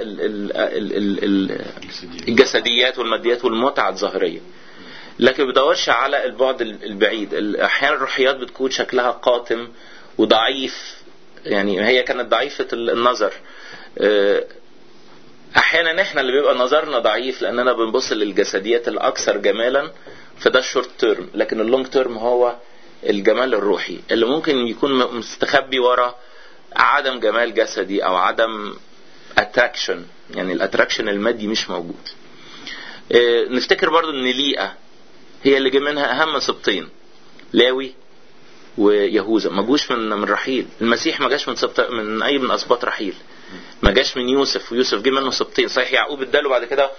S1: الجسديات والماديات والمتعة الظاهرية، لكن بيدورش على البعد البعيد. احيانا الروحيات بتكون شكلها قاتم وضعيف، يعني هي كانت ضعيفة النظر. احيانا احنا اللي بيبقى نظرنا ضعيف لاننا بنبص للجسديات الاكثر جمالا، فده الشورت تيرم. لكن اللونج تيرم هو الجمال الروحي اللي ممكن يكون مستخبي ورا عدم جمال جسدي او عدم اتراكشن، يعني الاتراكشن المادي مش موجود. نفتكر برضو ان ليئة هي اللي جه منها اهم سبطين، لاوي ويهوذا، ما جوش من رحيل. المسيح ما جاش من اي من اسباط رحيل، ما جاش من يوسف، ويوسف جه منه سبطين. صحيح يعقوب اداله بعد كده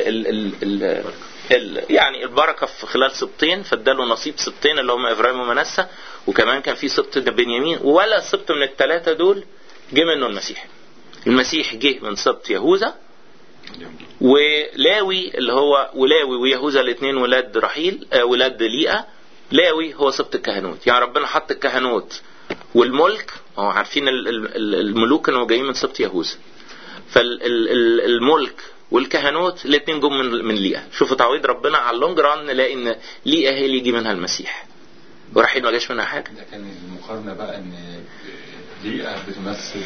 S1: يعني البركه في خلال سبطين، فاداله نصيب سبطين اللي هم ابراهيم ومنسى، وكمان كان في سبط بنيامين، ولا سبط من ال3 دول جه منه المسيح. المسيح جه من سبط يهوذا ولاوي اللي هو ولاوي ويهوذا الاثنين ولاد رحيل ولاد ليئة. لاوي هو سبط الكهنوت، يعني ربنا حط الكهنوت والملك، عارفين الملوك كانوا جايين من سبط يهوذا، فالملك والكهنوت الاثنين جم من ليئة. شوفوا تعويض ربنا على اللونج ران، نلاقي ان ليئة هي اللي يجي منها المسيح ورحيل ما جاش منها حاجة.
S2: ده كان المقارنة بقى ان ليئة بتمثل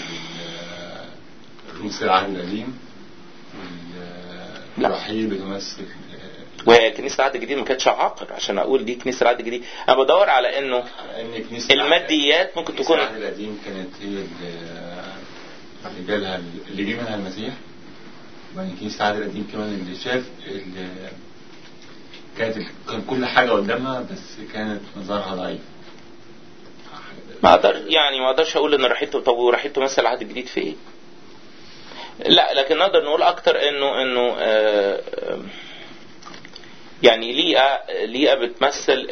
S2: روس العهد القديم، ورحيل بتمثل
S1: وكنيسة العهد الجديد ما كانتش عاقر عشان اقول دي كنيسة العهد الجديد. انا بدور على انه الماديات ممكن تكون
S2: العهد القديم كانت هي اللي جالها اللي جه منها المسيح، وبعدين كنيسة العهد القديم كمان اللي شاف كان كل حاجة قدامها بس كانت مظهرها ضعيف.
S1: ما اقدرش اقول ان رحيل تمثل العهد الجديد في ايه. لا لكن نقدر نقول اكتر انه يعني ليئة بتمثل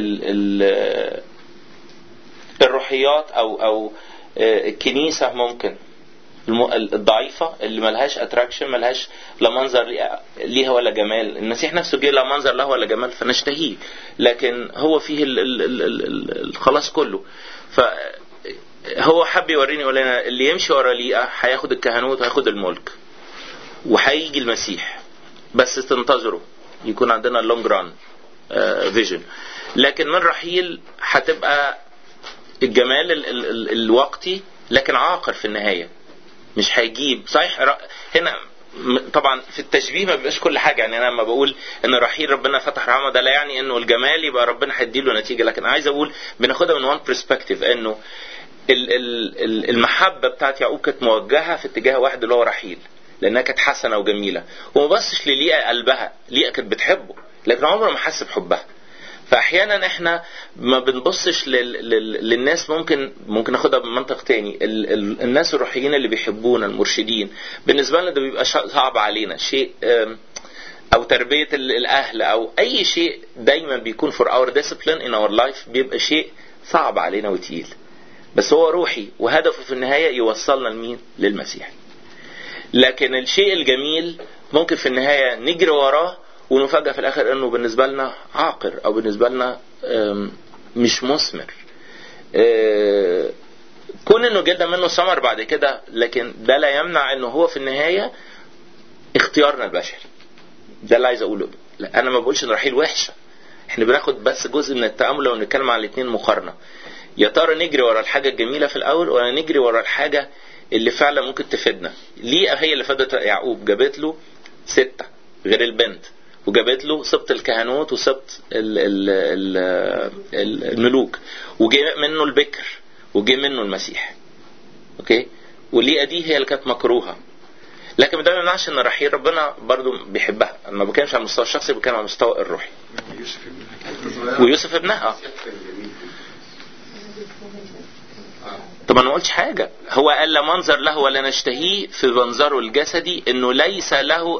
S1: الروحيات او الكنيسة ممكن الضعيفة اللي ملهاش اتراكشن، ملهاش لا منظر ليها ولا جمال. المسيح نفسه جه لا منظر له ولا جمال فنشتهيه، لكن هو فيه الخلاص كله. فهو حب يوريني يقول لنا اللي يمشي ورا ليئة هياخد الكهنوت وهياخد الملك وهيجي المسيح، بس تنتظروا يكون عندنا اللونج ران فيجن. لكن من رحيل هتبقى الجمال الوقتي لكن عاقر في النهاية، مش هيجيب صحيح. هنا طبعا في التشبيه ما بيبقاش كل حاجة، يعني انا لما بقول ان رحيل ربنا فتح رحمه ده لا يعني انه الجمال يبقى ربنا هيديله نتيجة، لكن عايز اقول بناخدها من وان برسبكتيف، انه المحبة بتاعت يعقوب كانت موجهة في اتجاه واحد اللي هو رحيل، لانها كانت حسنة وجميلة، وما بصش لليئة قلبها. ليئة كانت بتحبه لكن عمره ما حس بحبها. فاحيانا احنا ما بنبصش للناس، ممكن ناخدها بمنطق تاني. الناس الروحيين اللي بيحبونا المرشدين بالنسبة لنا ده بيبقى صعب علينا شيء، او تربية الاهل او اي شيء دايما بيكون for our discipline in our life بيبقى شيء صعب علينا وتقيل، بس هو روحي وهدفه في النهاية يوصلنا لمين؟ للمسيح. لكن الشيء الجميل ممكن في النهاية نجري وراه ونفاجأ في الآخر أنه بالنسبة لنا عاقر أو بالنسبة لنا مش مثمر. كون أنه جدا منه ثمر بعد كده، لكن ده لا يمنع أنه هو في النهاية اختيارنا البشري. ده اللي عايز أقوله. أنا ما بقولش أن رحيل وحشة، احنا بناخد بس جزء من التأمل ونتكلم على الاثنين مقارنة. يا ترى نجري ورا الحاجة الجميلة في الأول ولا نجري ورا الحاجة اللي فعلا ممكن تفيدنا؟ ليه هي اللي فادت يعقوب؟ جابت له 6 غير البنت، وجابت له سبط الكهنوت وسبط الملوك، وجاء منه البكر وجاء منه المسيح. اوكي، وليه دي هي اللي كانت مكروهة، لكن ده ما يمنعش ان رحيل ربنا برضو بيحبها. انا ما بتكلمش على المستوى الشخصي، بتكلم على المستوى الروحي. ويوسف ابنها طب انا ما قلتش حاجة. هو قال لا منظر له ولا نشتهيه في منظره الجسدي، انه ليس له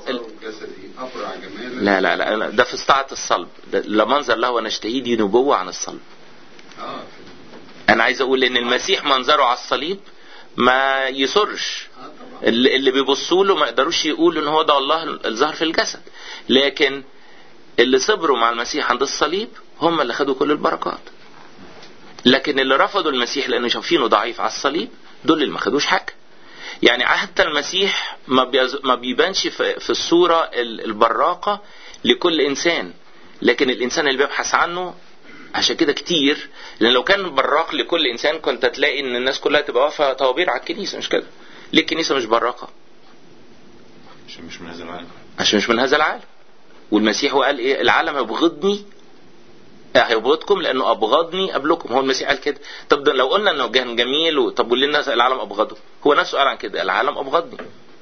S1: لا لا لا، ده في استعاضة الصلب. لا منظر له ونشتهيه دي نبوة عن الصلب. انا عايز اقول ان المسيح منظره على الصليب ما يسرش، اللي بيبصوا له ما يقدروش يقولوا ان هو ده الله الظاهر في الجسد، لكن اللي صبروا مع المسيح عند الصليب هم اللي خدوا كل البركات. لكن اللي رفضوا المسيح لانه شايفينه ضعيف على الصليب دول اللي ما خدوش حاجه. يعني حتى المسيح ما بيبانش في الصوره البراقه لكل انسان، لكن الانسان اللي بيبحث عنه. عشان كده كتير، لان لو كان براق لكل انسان كنت تلاقي ان الناس كلها تبقى واقفه طوابير على الكنيسه. مش كده؟ ليه الكنيسه مش براقه؟
S2: عشان مش من هذا العالم.
S1: عشان مش من هذا العالم. والمسيح قال ايه؟ العالم يبغضني، هيبغضكم لانه ابغضني قبلكم. هو المسيح قال كده. طب لو قلنا انه كان جميل، طب وليه الناس العالم ابغضه؟ هو نفسه قال عن كده، العالم ابغضني.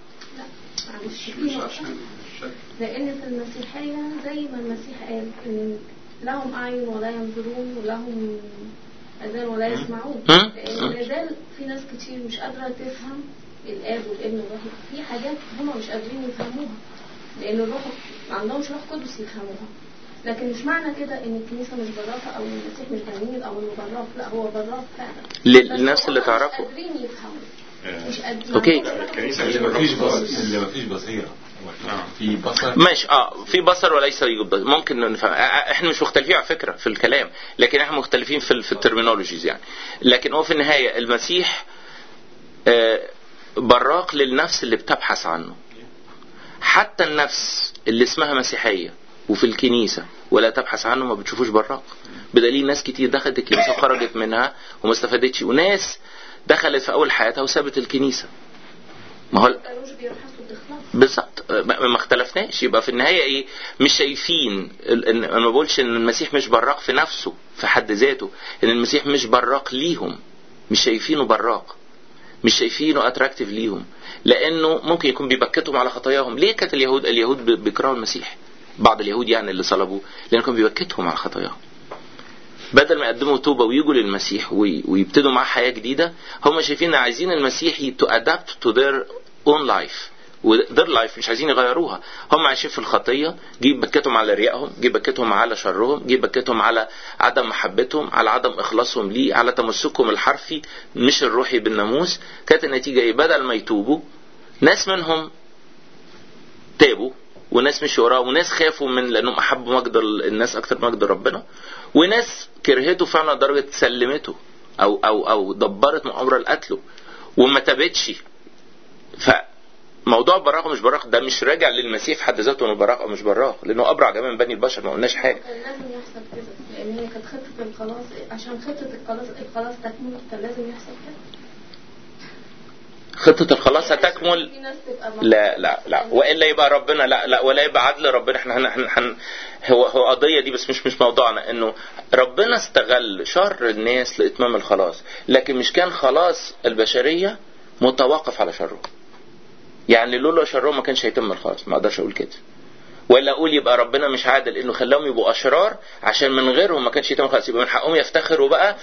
S9: لان في المسيحيه زي ما المسيح قال ان لهم اعين ولا ينظرون ولهم اذان ولا يسمعون. لان لازال في ناس كتير مش قادره تفهم الاب والابن والروح. في حاجات هم مش قادرين يفهموها لان الروح ما عندهمش روح قدس يفهموها. لكن مش معنى كده ان الكنيسه مش براقه او المسيح مش جميل او انه براق. لا، هو براق فعلا
S1: للناس اللي تعرفه.
S9: قادرين يفهموا. مش قد
S1: اوكي
S3: الكنيسة
S2: اللي مفيش بصيرة في بصر
S1: ماشي. في بصر وليس يوجد بصر. ممكن نفهم. احنا مش مختلفين على فكره في الكلام، لكن احنا مختلفين في الترمينولوجيز يعني. لكن هو في النهايه المسيح براق للنفس اللي بتبحث عنه. حتى النفس اللي اسمها مسيحيه وفي الكنيسه ولا تبحث عنه ما بتشوفوش براق، بدليل ناس كتير دخلت الكنيسه وخرجت منها وما استفادتش، وناس دخلت في اول حياتها وسابت الكنيسه. ما هو بالظبط ما اختلفناش. يبقى في النهايه ايه؟ مش شايفين. انا ما بقولش ان المسيح مش براق في نفسه في حد ذاته، ان المسيح مش براق ليهم، مش شايفينه براق، مش شايفينه اتراكتيف ليهم، لانه ممكن يكون بيبكتهم على خطاياهم. ليه كانت اليهود بيكرهوا المسيح؟ بعض اليهود يعني اللي صلبوه، لانه كان بيبكتهم على خطاياهم. بدل ما يقدموا توبه ويجوا للمسيح ويبتدوا معاه حياه جديده، هم شايفين عايزين المسيح to adapt to their own life وذير لايف، مش عايزين يغيروها. هم عايشين في الخطيه، جيب بكتهم على ريائهم، جيب بكتهم على شرهم، جيب بكتهم على عدم محبتهم، على عدم اخلاصهم ليه، على تمسكهم الحرفي مش الروحي بالناموس. كانت النتيجه ايه؟ بدل ما يتوبوا ناس منهم تابوا، وناس مش وراه، وناس خافوا من لانهم احبوا مجد الناس اكتر مجد ربنا، وناس كرهته فعلا لدرجه سلمته او دبرت مؤامره لقتله وما تابتش. فموضوع براق مش براق ده مش راجع للمسيح في حد ذاته انه براق او مش براق، لانه ابرع جميع من بني البشر، ما قلناش حاجه.
S9: كان لازم يحصل كده لان هي كانت خطه الخلاص، عشان خطه الخلاص تكمل كان لازم يحصل كده.
S1: خطة الخلاص هتكمل. لا وإلا يبقى ربنا لا ولا يبقى عدل ربنا. احنا هو قضية دي بس مش موضوعنا. انه ربنا استغل شر الناس لإتمام الخلاص، لكن مش كان خلاص البشرية متوقف على شره. يعني لولا شرهم ما كانش هيتم الخلاص، ما اقدرش اقول كده. ولا اقول يبقى ربنا مش عادل انه خلاهم يبقوا اشرار عشان من غيرهم ما كانش يتم الخلاص، يبقى من حقهم يفتخروا بقى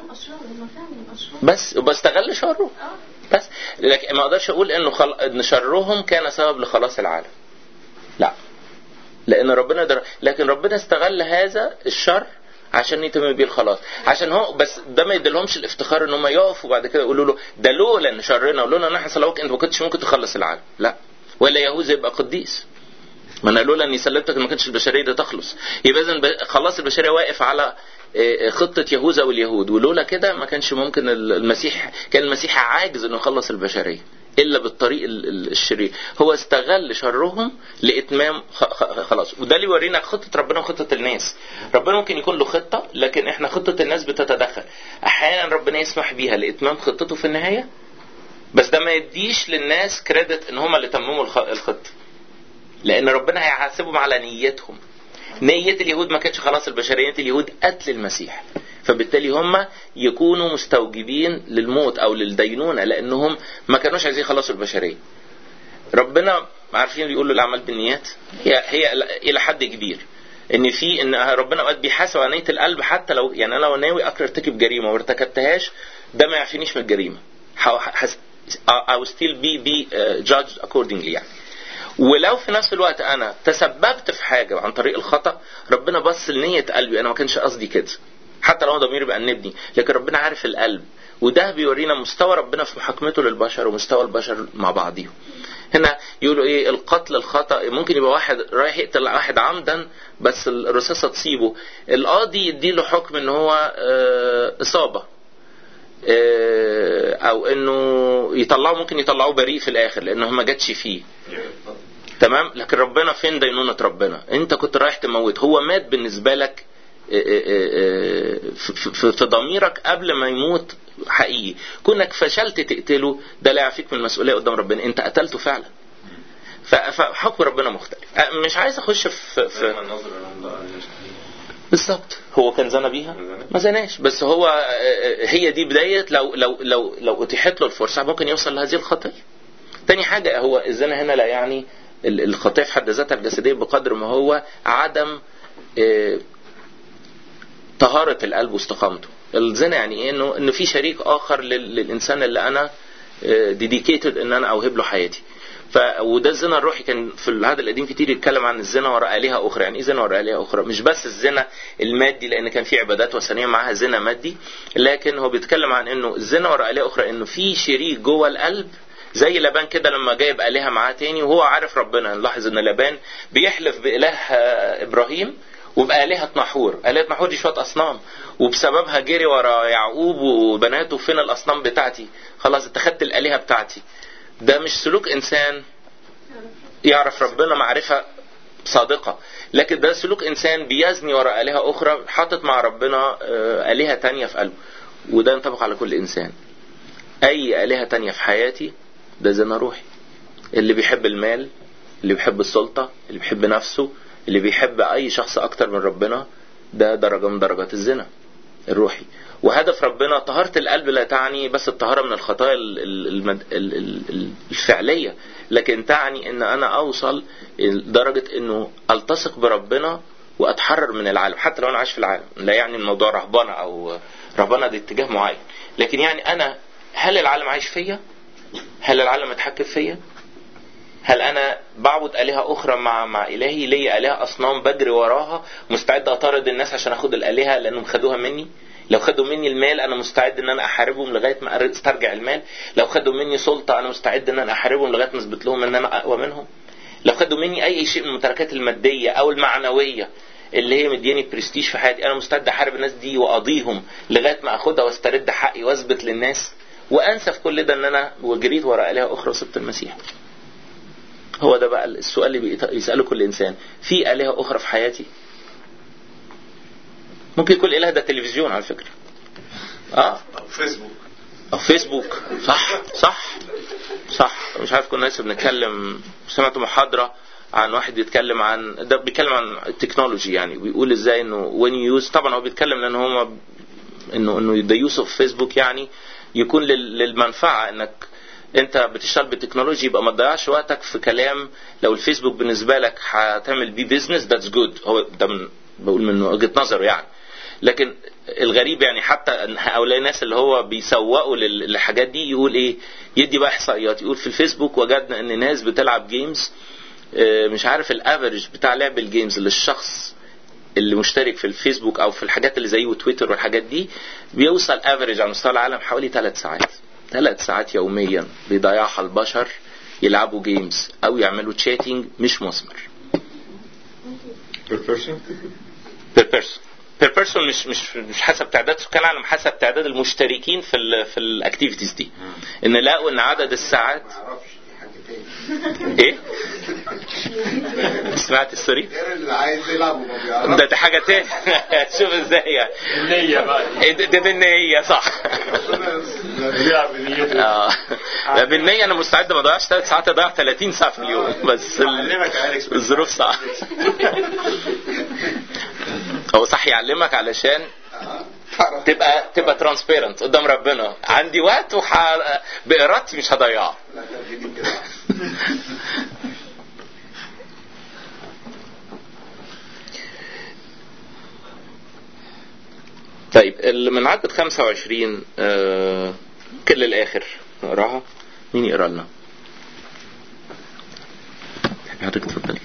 S1: بس استغل شره بس. لكن ما اقدرش اقول ان شرهم كان سبب لخلاص العالم، لا، لان ربنا لكن ربنا استغل هذا الشر عشان يتم بيه الخلاص، عشان هو بس ده ما يدلهمش الافتخار ان هم يقفوا بعد كده يقولوا له ده لولا ان شرنا ولولا ان احنا صلوك انت ما كنتش ممكن تخلص العالم. لا، ولا يهوذا يبقى قديس، ما انا لولا اني سلمتك ما كانتش البشريه دي تخلص. يبقى اذا خلاص البشريه واقف على خطه يهوذا واليهود، ولولا كده ما كانش ممكن المسيح، كان المسيح عاجز انه يخلص البشريه الا بالطريق الشرير. هو استغل شرهم لاتمام خلاص. وده اللي يورينا خطه ربنا وخطه الناس. ربنا ممكن يكون له خطه، لكن احنا خطه الناس بتتدخل. احيانا ربنا يسمح بيها لاتمام خطته في النهايه، بس ده ما يديش للناس كريدت ان هم اللي تمموا الخطه، لان ربنا هيحاسبهم على نيتهم. نية اليهود ما كانتش خلاص البشرية، نية اليهود قتل المسيح، فبالتالي هم يكونوا مستوجبين للموت او للدينونة، لانهم ما كانوش عايزين يخلصوا البشرية. ربنا عارفين بيقول له الاعمال بالنيات، هي الى حد كبير ان ربنا اوقات بيحاسب على نية القلب، حتى لو يعني انا لو ناوي ارتكب جريمة وارتكبتهاش ده ما يعفينيش من الجريمة. I will still be judged accordingly يعني. ولو في نفس الوقت انا تسببت في حاجة عن طريق الخطأ، ربنا بص لنية قلبي، انا ما كانش قصدي كده، حتى لو ضميري بأنبني، لكن ربنا عارف القلب. وده بيورينا مستوى ربنا في محاكمته للبشر ومستوى البشر مع بعضهم. هنا يقولوا ايه؟ القتل الخطأ ممكن يبقى واحد رايح يقتل واحد عمدا بس الرصاصة تصيبه، القاضي يديله حكم ان هو اصابة، او انه يطلعه، ممكن يطلعوه بريء في الاخر لانه ما جاتش فيه. تمام. لكن ربنا فين دينونة ربنا؟ انت كنت رايح تموت، هو مات بالنسبة لك في ضميرك قبل ما يموت حقيقي. كونك فشلت تقتله ده لا يعفيك من المسؤولية قدام ربنا، انت قتلته فعلا. فحكم ربنا مختلف. مش عايز اخش في بالظبط هو كان زنا بيها ما زناش، بس هو هي دي بداية لو اتيحت له الفرصة ممكن يوصل لهذه الخطية. تاني حاجة، هو الزنا هنا لا يعني الخطية في حد ذاتها الجسدية بقدر ما هو عدم طهارة القلب واستقامته. الزنا يعني ايه؟ انه في شريك اخر للانسان اللي انا ديديكيتد ان انا اوهب له حياتي. وده الزنا الروحي كان في العهد القديم كتير يتكلم عن الزنا وراء آلهة أخرى. يعني إيه زنا وراء آلهة أخرى؟ مش بس الزنا المادي لأن كان في عبادات وثنية معها زنا مادي، لكن هو بيتكلم عن إنه الزنا وراء آلهة أخرى، إنه في شريك جوه القلب زي لابان كده لما جايب آلهة معاه تاني وهو عارف ربنا. نلاحظ إن لابان بيحلف بإله إبراهيم وبآلهة نحور. آلهة نحور دي شوية أصنام، وبسببها جري ورا يعقوب وبناته، فين الأصنام بتاعتي؟ خلاص اتخذت الآلهة بتاعتي. ده مش سلوك إنسان يعرف ربنا معرفة صادقة، لكن ده سلوك إنسان بيزني وراء آلهة أخرى، حاطط مع ربنا آلهة تانية في قلبه. وده ينطبق على كل إنسان. أي آلهة تانية في حياتي ده زنا روحي. اللي بيحب المال، اللي بيحب السلطة، اللي بيحب نفسه، اللي بيحب أي شخص أكتر من ربنا، ده درجة من درجات الزنا الروحي. وهدف ربنا طهارة القلب لا تعني بس الطهارة من الخطايا الفعلية، لكن تعني ان انا اوصل لدرجة انه التصق بربنا واتحرر من العالم حتى لو انا عايش في العالم. لا يعني الموضوع رهبنة او رهبنة دي اتجاه معين، لكن يعني انا هل العالم عايش فيا؟ هل العالم متحكم فيا؟ هل انا بعبد آلهة اخرى مع الهي؟ لي آلهة اصنام بجري وراها، مستعد اطارد الناس عشان اخد الآلهة لانهم خدوها مني؟ لو خدوا مني المال انا مستعد ان انا احاربهم لغايه ما استرجع المال. لو خدوا مني سلطه انا مستعد ان انا احاربهم لغايه ما اثبت لهم ان انا اقوى منهم. لو خدوا مني اي شيء من الممتلكات الماديه او المعنويه اللي هي مدياني برستيج في حياتي، انا مستعد احارب الناس دي واقضيهم لغايه ما اخدها واسترد حقي واثبت للناس، وانسى في كل ده ان انا وجريت وراء آلهة اخرى وسبت المسيح. هو ده بقى السؤال اللي بيساله كل انسان. في آلهة اخرى في حياتي؟ ممكن يكون إله ده تلفزيون على فكرة،
S8: أو فيسبوك. صح. مش عارف كنا لسه بنتكلم، سمعت محاضرة عن واحد بيتكلم عن التكنولوجي، يعني بيقول ازاي انه when you use، طبعا هو بيتكلم لان هم انه the use of فيسبوك يعني يكون للمنفعة، انك انت بتشتغل بالتكنولوجي يبقى ما تضيعش وقتك في كلام. لو الفيسبوك بالنسبة لك هتعمل بيه بيزنس that's good، هو ده بقول منه وجهة نظره يعني. لكن الغريب يعني حتى هؤلاء الناس اللي هو بيسوقوا للحاجات دي يقول ايه، يدي بقى احصائيات، يقول في الفيسبوك وجدنا ان ناس بتلعب جيمز، مش عارف الافرج بتاع لعب الجيمز للشخص اللي مشترك في الفيسبوك او في الحاجات اللي زيه تويتر والحاجات دي، بيوصل افرج على مستوى العالم حوالي 3 ساعات. 3 ساعات يوميا بيضيعها البشر يلعبوا جيمز او يعملوا تشاتينج مش مثمر. per person مش حسب تعداد سكان العالم، حسب تعداد المشتركين في الاكتيفيتيز دي. ان لقوا ان عدد الساعات ايه سمعت السوري
S6: اللي عايز يلعب وما بيعرفش
S1: ده حاجه تاني. شوف ازاي يعني
S2: النية بقى
S1: ده النية صح. لا بالنية انا مستعد ما اضيعش 3 ساعات، اضيع 30 ساعة في اليوم، بس الظروف صعبة. هو صح يعلمك علشان تبقى ترانسبيرنت قدام ربنا، عندي وقت بإرادتي مش هضيعه. طيب اللي من عدد 25 كل الآخر نقراها. مين يقرأ لنا؟ حضرتك تفضلي.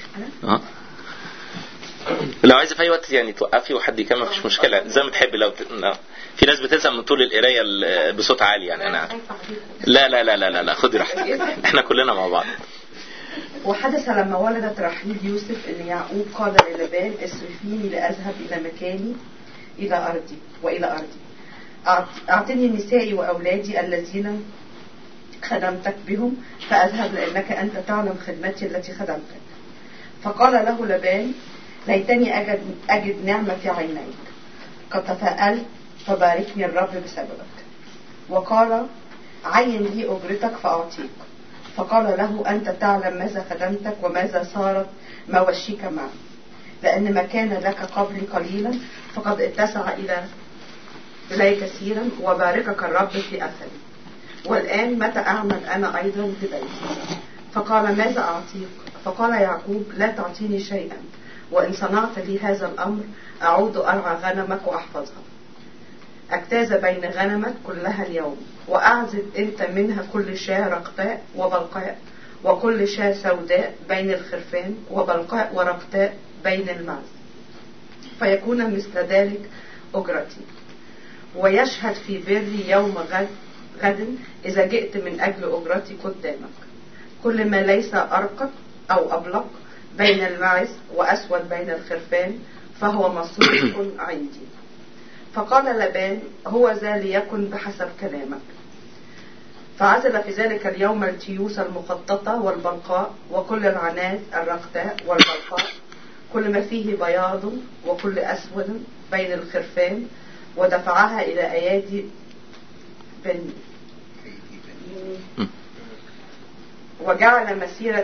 S1: لو عايزة في أي وقت يعني توقفي وحد يكمل مفيش مشكلة زي ما تحبي. لو في ناس بتزهق من طول القراية بصوت عالي يعني أنا لا لا لا لا لا خدي راحتك، احنا كلنا مع بعض.
S10: وحدث لما ولدت رحيل يوسف ان يعقوب قال للابان اسرفيني لأذهب إلى مكاني إلى أرضي أعطني نسائي وأولادي الذين خدمتك بهم فأذهب لأنك أنت تعلم خدمتي التي خدمتك. فقال له لبان ليتني أجد نعمة في عينيك، قد تفاءلت فباركني الرب بسببك. وقال عين لي أجرتك فأعطيك. فقال له أنت تعلم ماذا خدمتك وماذا صارت مواشيك معي، لأن ما كان لك قبلي قليلا فقد اتسع إلي كثيرا، وباركك الرب في أثري. والآن متى أعمل أنا أيضا ببيتي؟ فقال ماذا أعطيك؟ فقال يعقوب لا تعطيني شيئا، وإن صنعت لي هذا الأمر أعود أرعى غنمك وأحفظها، أجتاز بين غنمك كلها اليوم، وأعزل أنت منها كل شاة رقاء وبلقاء، وكل شاة سوداء بين الخرفان وبلقاء ورقتاء بين المعز، فيكون مثل ذلك أجرتي. ويشهد في بري يوم غد إذا جئت من أجل أجرتي قدامك، كل ما ليس أرقق أو أبلق بين المعز وأسود بين الخرفان فهو مصروف عندي. فقال لابان: هو ذا ليكن بحسب كلامك. فعزل في ذلك اليوم التيوس المخططة والبلقاء وكل العناز الرقتاء والبلقاء، كل ما فيه بياض وكل أسود بين الخرفان، ودفعها إلى أيادي بني. وجعل مسيرة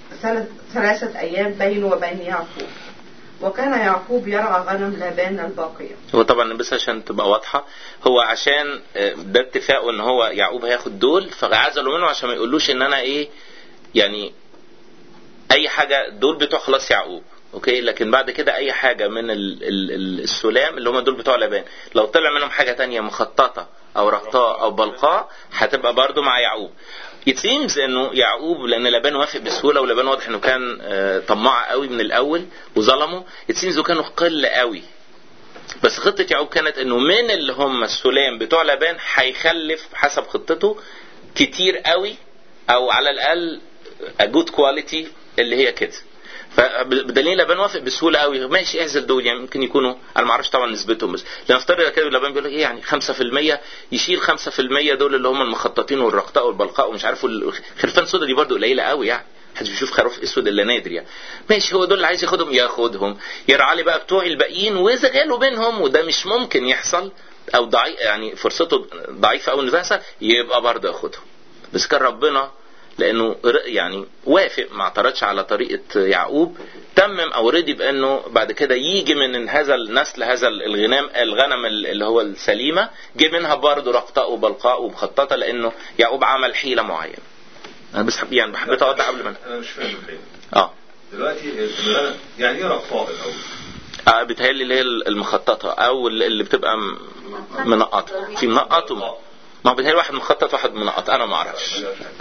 S10: 3 أيام بينه وبين يعقوب. وكان يعقوب يرعى غنم لابان الباقية.
S1: هو طبعا بس عشان تبقى واضحة، هو عشان ده اتفاقه ان هو يعقوب هياخد دول، فعزلوا منه عشان ما يقولوش ان انا ايه يعني اي حاجة دول بتوع خلاص يعقوب، اوكي، لكن بعد كده اي حاجة من السلام اللي هم دول بتوع لابان لو طلع منهم حاجة تانية مخططة او رقطاء او بلقاء هتبقى برضو مع يعقوب. يتسيمز انه يعقوب لان لابان وافق بسهوله، ولابان واضح انه كان طماع قوي من الاول وظلمه، يتسيمز كانوا قله قوي. بس خطه يعقوب كانت انه من اللي هم السلام بتوع لابان هيخلف حسب خطته كتير قوي، او على الاقل جود كواليتي اللي هي كده. فبدليل لابان وافق بسهوله قوي، ماشي اعزل دول، يعني ممكن يكونوا انا ما اعرفش طبعا نسبتهم، بس لنفترض كده لابان بيقول لك ايه يعني 5% يشيل 5% دول اللي هم المخططين والرقطاء والبلقاء ومش عارف الخرفان سودا دي برضو قليله قوي، يعني محدش بيشوف خروف اسود الا نادر يعني. ماشي هو دول اللي عايز ياخدهم يرعى لي بقى بتوع الباقيين، واذا جاله بينهم وده مش ممكن يحصل او ضعيف يعني فرصته ضعيفه او انه يحصل يبقى برضه ياخدهم. بس كان ربنا لانه يعني وافق ما اعترضش على طريقه يعقوب، تمم او رضي بانه بعد كده يجي من هذا النسل هذا الغنم اللي هو السليمه جه منها برضه رقطاء وبلقاء ومخططه، لانه يعقوب عمل حيله معينه. انا بس يعني حبيت اوضح قبل ما
S8: انا مش فاهم الحقيقه. دلوقتي يعني ايه رقطاء الاول؟
S1: بتهيألي اللي هي المخططه او اللي بتبقى منقطه، في منقط ما بتهيألي واحد مخطط واحد منقط، انا ما اعرفش.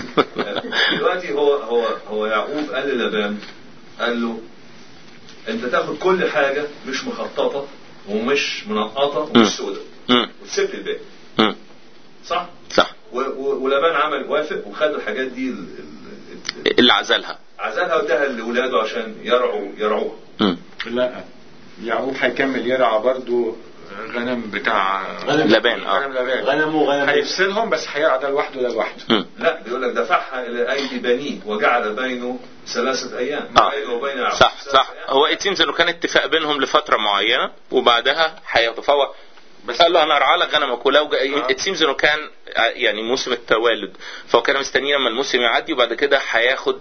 S8: دلوقتي هو يعقوب قال للابان، قال له انت تاخد كل حاجه مش مخططه ومش منقطه ومش سودة وتسيب لي الباقي. صح؟
S1: صح.
S8: ولابان عمل وافق وخد الحاجات دي
S1: اللي عزلها
S8: واداها لاولاده عشان يرعوها.
S2: لا يعقوب هيكمل يرعى برضو غنم بتاع
S1: لابان.
S2: غنمه هيفصلهم، بس هيرعى ده لوحده ده لوحده.
S8: لا بيقول لك دفعها الى ايدي بنيه وجعل بينه 3 أيام. وبين يعقوب.
S1: صح. هو اتيمز انه كان اتفاق بينهم لفتره معينه وبعدها هيتفوق، بس قال له انا ارعى لك غنمك. ولو اتيمز انه كان يعني موسم التوالد، فهو كان مستنيين لما الموسم يعدي وبعد كده هياخد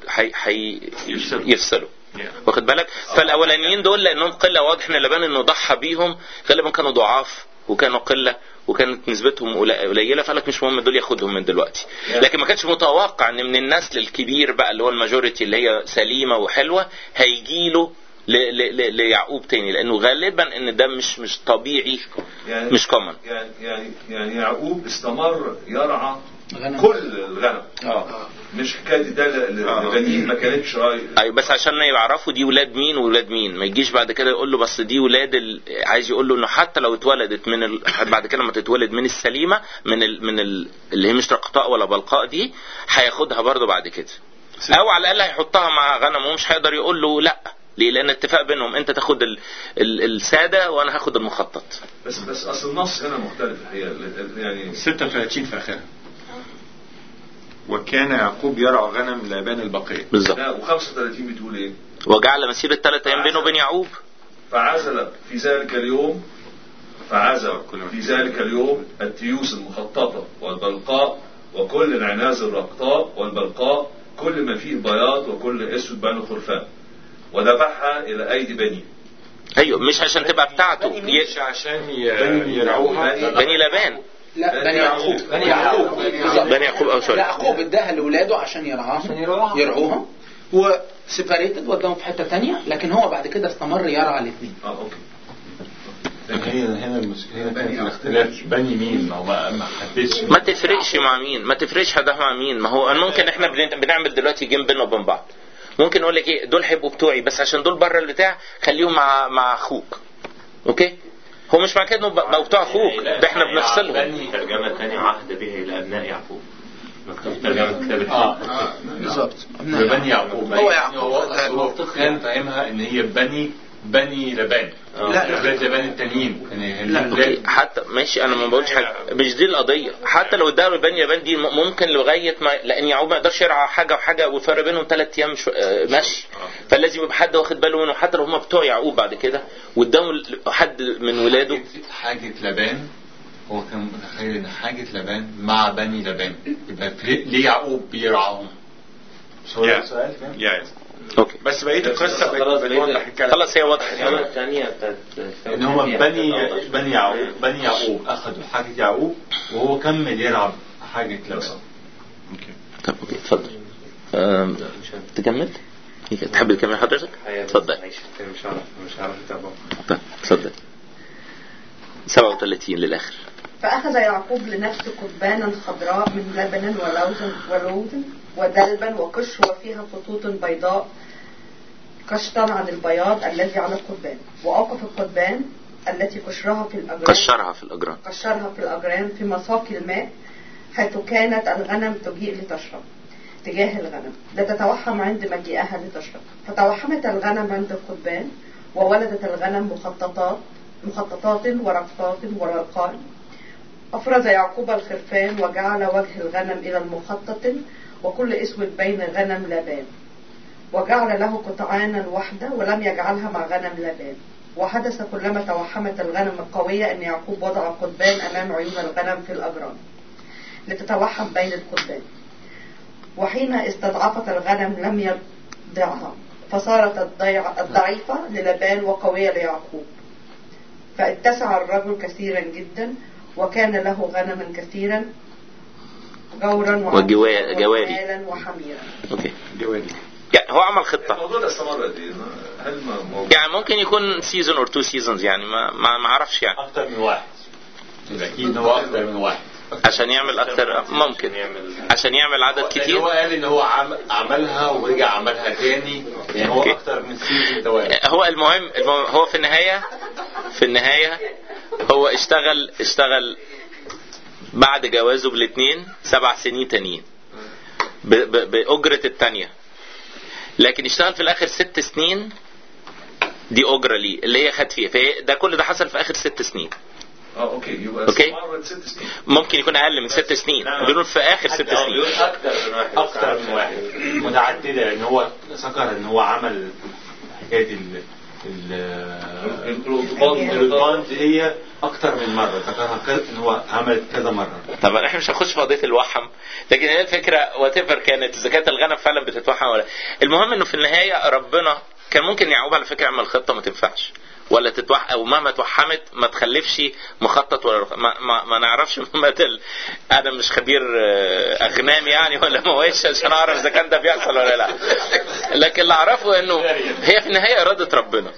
S1: يفصلوا. واخد بالك؟ فالاولانيين دول لانهم قله، واضح ان لابان انه ضحى بيهم غالبا كانوا ضعاف وكانوا قله وكانت نسبتهم قليله، فقال لك مش مهم دول ياخدهم من دلوقتي. لكن ما كانش متوقع ان من النسل الكبير بقى اللي هو الماجوريتي اللي هي سليمه وحلوه هيجيله ليعقوب تاني، لانه غالبا ان ده مش طبيعي، يعني مش كومن.
S8: يعني يعقوب استمر يرعى كل الغنم. مش حكايه ده لبنين ما كانتش
S1: ايوه، بس عشان يعرفوا دي ولاد مين وولاد مين، ما يجيش بعد كده يقول له بس دي ولاد عايز يقول له انه حتى لو اتولدت من بعد كده لما تتولد من السليمه من اللي هي مش رقطاء ولا بلقاء دي هياخدها برضه بعد كده، او على الاقل هيحطها مع غنم ومش هيقدر يقول له لا. ليه؟ لان اتفاق بينهم انت تاخد الساده وانا هاخد المخطط.
S8: بس اصل النص هنا مختلف الحقيقه، يعني
S2: 36 في اخرها. وكان يعقوب يرعى غنم لابان البقيه.
S1: بالظبط.
S8: و35 بتقول ايه؟
S1: وجعل مسيره 3 أيام بينه وبين يعقوب.
S8: فعزل في ذلك اليوم التيوس المخططه والبلقاء وكل العناز الرقطاء والبلقاء، كل ما فيه بياض وكل اسود بين الخرفان، ودفعها الى ايدي بني.
S1: ايوه، مش عشان تبقى بتاعته،
S2: مش عشان يرعوها.
S1: بني لابان.
S5: لا بني يعقوب.
S1: بني يعقوب او سوري.
S5: يعقوب اداها لاولاده عشان يرعوها وسيبريتد وداهم في حته ثانيه، لكن هو بعد كده استمر يرعى الاثنين.
S8: اوكي.
S2: هنا المشكله كانت الاختلاف بني مين، ما هو ما حدش
S1: ما تفرقش مع مين، ما تفرقش ده مع مين. ما هو ممكن احنا بنعمل دلوقتي جيم بيننا وبين بعض. ممكن اقول لك ايه، دول هيبقوا بتوعي بس عشان دول بره البتاع خليهم مع اخوك. اوكي، هو مش معنى كده انه بقوا بتوع اخوك، ده احنا بنفصلهم.
S3: بني ترجمه ثانيه عهد به الى ابناء يعقوب، مكتوب ترجمه كتاب
S5: بالظبط
S2: بني يعقوب.
S5: هو يعقوب
S2: هو كان فاهمها ان هي بني لبان. لا لبان التانيين
S1: لا حتى ماشي، انا ما بقولش حاجه، مش دي القضيه. حتى لو اداله بني لبان دي ممكن لغايه ما، لان يعقوب ما يقدرش يرعى حاجه وحاجه والفرق بينهم 3 ايام ماشي، فلازم يبقى حد واخد باله منه حتى لو هم بتوع يعقوب بعد كده واداهم حد من ولاده.
S2: حاجه لبان، هو كان متخيل ان حاجه لبان مع بني لبان، يبقى ليه يعقوب بيرعاهم؟
S11: سؤال كام؟
S1: اوكي،
S11: بس بقيه القصه بتوضح الكلام.
S1: خلاص هي واضحه.
S3: الثانيه بتاعت
S2: ان هم بني يعقوب اخذوا حاجه يعقوب وهو كمل يلعب حاجه لبان.
S1: اوكي طب اوكي اتفضل. تكمل؟ تحب تكمل حضرتك؟ اتفضل.
S3: مش عارف اتابعه.
S1: طب اتفضل. 37 للاخر.
S10: فأخذ يعقوب لنفسه قضبانا خضراء من لبن ولوز ودلبا وقش وفيها خطوط بيضاء قشطا عن البياض الذي على القضبان، وأوقف القضبان التي قشرها في الأجران في مساقي الماء حيث كانت الغنم تجيء لتشرب تجاه الغنم، لتتوحم عند مجيئها لتشرب. فتوحمت الغنم عند القضبان، وولدت الغنم مخططات ورقصات ورقان. أفرز يعقوب الخرفان وجعل وجه الغنم إلى المخطط وكل اسود بين غنم لابان، وجعل له قطعانا واحدة ولم يجعلها مع غنم لابان. وحدث كلما توحمت الغنم القوية أن يعقوب وضع قضبان أمام عيون الغنم في الأجران لتتوحم بين القضبان. وحين استضعفت الغنم لم يرضعها، فصارت الضعيفة للبان وقوية ليعقوب. فاتسع الرجل كثيرا جدا وكان له غنما كثيرا جورا وجوارا وحميرا.
S1: اوكي جواري. يعني هو عمل خطة.
S8: الموضوع ده استمر قد ايه؟
S1: يعني ممكن يكون سيزون اور 2 سيزونز، يعني ما اعرفش يعني.
S2: اكتر من واحد. اكيد هو اكتر من واحد.
S1: عشان يعمل اكتر ممكن. عشان يعمل عدد كتير.
S2: هو قال ان هو عملها ورجع عملها تاني، يعني هو اكتر من سيزون توالي.
S1: هو المهم هو في النهاية هو اشتغل بعد جوازه بالاثنين 7 سنين تانيين بأجرة التانية، لكن اشتغل في الاخر 6 سنين دي أجرة ليه اللي هي خد فيها. ده كل ده حصل في اخر 6 سنين.
S8: اوكي يبقى
S1: اوكي ممكن يكون اقل من 6 سنين، بيقولوا في اخر 6 سنين.
S2: اكتر من واحد متعدده، لان هو ذكر ان هو عمل حكايه البلانت هي اكتر من مره، ذكرها ان هو عمل كذا مره.
S1: طبعا احنا مش هنخش في قضيه الوحم، لكن هي الفكره واتيفر كانت اذا كانت الغنم فعلا بتتوحم ولا. المهم انه في النهايه ربنا كان ممكن يعقوب على فكره يعمل خطه ما تنفعش ولا تتوحم، او مهما توحمت ما تخلفش مخطط ولا ما نعرفش. انا مش خبير اغنام يعني ولا مواشي عشان اعرف اذا كان ده بيحصل ولا لا، لكن اللي اعرفه انه هي في النهايه اراده ربنا.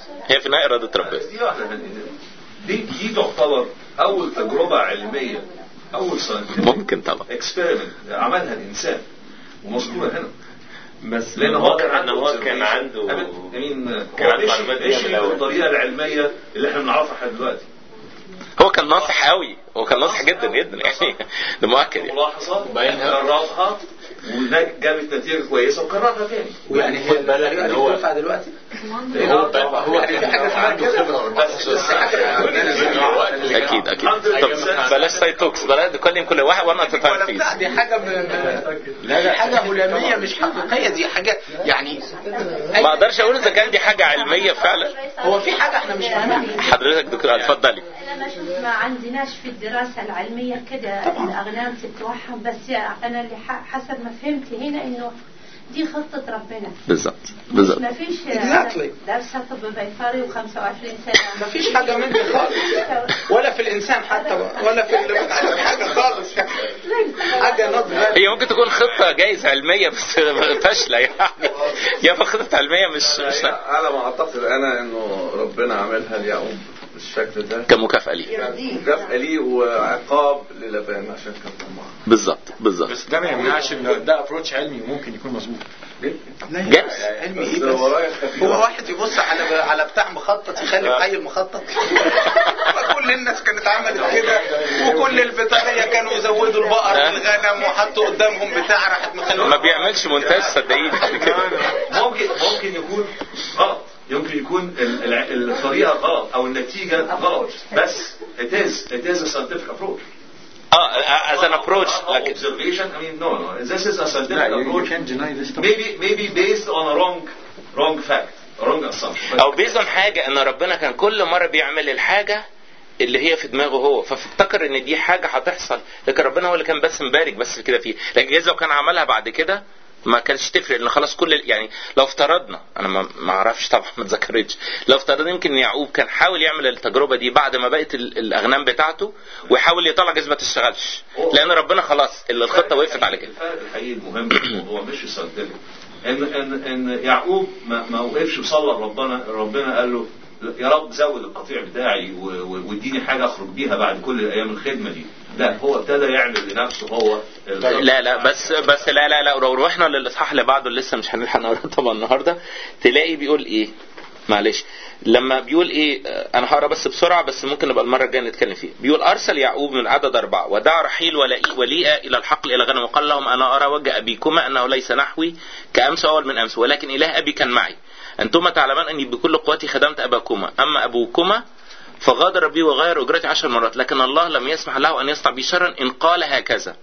S8: دي تعتبر اول تجربه علميه، اول
S1: ممكن طبعا
S8: اكسبيرمنت عملها الانسان ومذكوره هنا.
S3: بس لان هو كان عنده
S8: معلومات بالطريقه العلميه اللي احنا بنعرفها لحد دلوقتي.
S1: هو كان ناصح قوي، هو كان ناصح جدا جدا يعني ده مؤكد يعني.
S8: ملاحظه كررها وجابت نتيجه كويسه وكررها تاني.
S5: ويعني خد بالك ان هو ينفع دلوقتي هو في حاجه عنده خبره
S1: اكيد طب بلاش سايتوكس، بلاش نتكلم كل واحد وانا اتفاهم فيه.
S5: دي حاجه لا حاجه هلاميه مش حقيقيه، دي حاجه يعني
S1: ما اقدرش اقول اذا كان دي حاجه علميه فعلا.
S5: هو في حاجه احنا مش فاهمينها.
S1: حضرتك دكتور اتفضلي.
S12: ما عندناش في الدراسة العلمية كده الأغنام تتوحم، بس أنا اللي حسب ما فهمت هنا إنه دي خطة ربنا.
S1: بالظبط
S12: ما فيش درس طب بيطري و25 سنة
S5: ما فيش حاجة من دي خالص، ولا في الإنسان حتى ولا في حاجة خالص، حاجة نظرة.
S1: هي ممكن تكون خطة جايزة علمية بس فاشلة يعني، يا خطة علمية مش
S6: على ما أعتقد أنا إنه ربنا عملها ليعقوب مش
S13: بالشكل ده
S1: كمكافأة ليه،
S13: مكافأة ليه وعقاب للبان عشان كان طماع.
S1: بالظبط.
S2: بس ده ما يمنعش ان ده ابروتش علمي وممكن يكون مظبوط.
S5: جاهز علمي ايه بس هو واحد يبص على بتاع مخطط يخلي عيل مخطط. كل الناس كانت عملت كده وكل البطارية كانوا يزودوا البقر والغنم وحطوا قدامهم بتاع راحت مخلوها.
S1: ما بيعملش مونتاج صدقيني كده.
S8: ممكن يكون غلط، يمكن يكون الطريقة غلط او النتيجة غلط، بس it is a scientific approach.
S1: As an approach, like
S8: observation. I mean, no. This is a scientific approach.
S2: You can't deny this.
S8: Maybe based on a wrong fact, a wrong assumption.
S1: أو based on حاجة إن ربنا كان كل مرة بيعمل الحاجة اللي هي في دماغه هو، فافتكر إن دي حاجة هتحصل، لكن ربنا هو اللي كان بس مبارك بس كده فيه. لكن جايز لو كان عملها بعد كده ما كانش تفرق، لان خلاص كل يعني لو افترضنا، انا ما اعرفش طبعا ما اتذكرتش، لو افترضنا يمكن يعقوب كان حاول يعمل التجربه دي بعد ما بقت الاغنام بتاعته ويحاول يطلع جزء ما تشتغلش، لان ربنا خلاص الخطه وقفت على كده.
S8: الفرق الحقيقي المهم في الموضوع مش الساينتفك، ان يعقوب ما وقفش وصلى ربنا قال له يا رب زود القطيع بتاعي واديني حاجه اخرج بيها بعد كل الايام الخدمه دي. لا، هو ابتدى يعمل لنفسه هو.
S1: لا بس لا لو رحنا للاصحاح اللي بعده اللي لسه مش هنلحق نقراه طبعا النهارده، تلاقي بيقول ايه، معلش لما بيقول ايه، انا هقرا بس بسرعه بس ممكن نبقى المره الجايه نتكلم فيه. بيقول ارسل يعقوب من عدد 4 ودعا رحيل وليئة الى الحقل الى غنم وقال لهم انا ارى وجه ابيكما انه ليس نحوي كامس اول من امس، ولكن اله ابي كان معي، انتما تعلمان اني بكل قوتي خدمت اباكما، اما ابوكما فغادر بي وغير اجرتي 10 مرات، لكن الله لم يسمح له ان يصنع بي شرا ان قال هكذا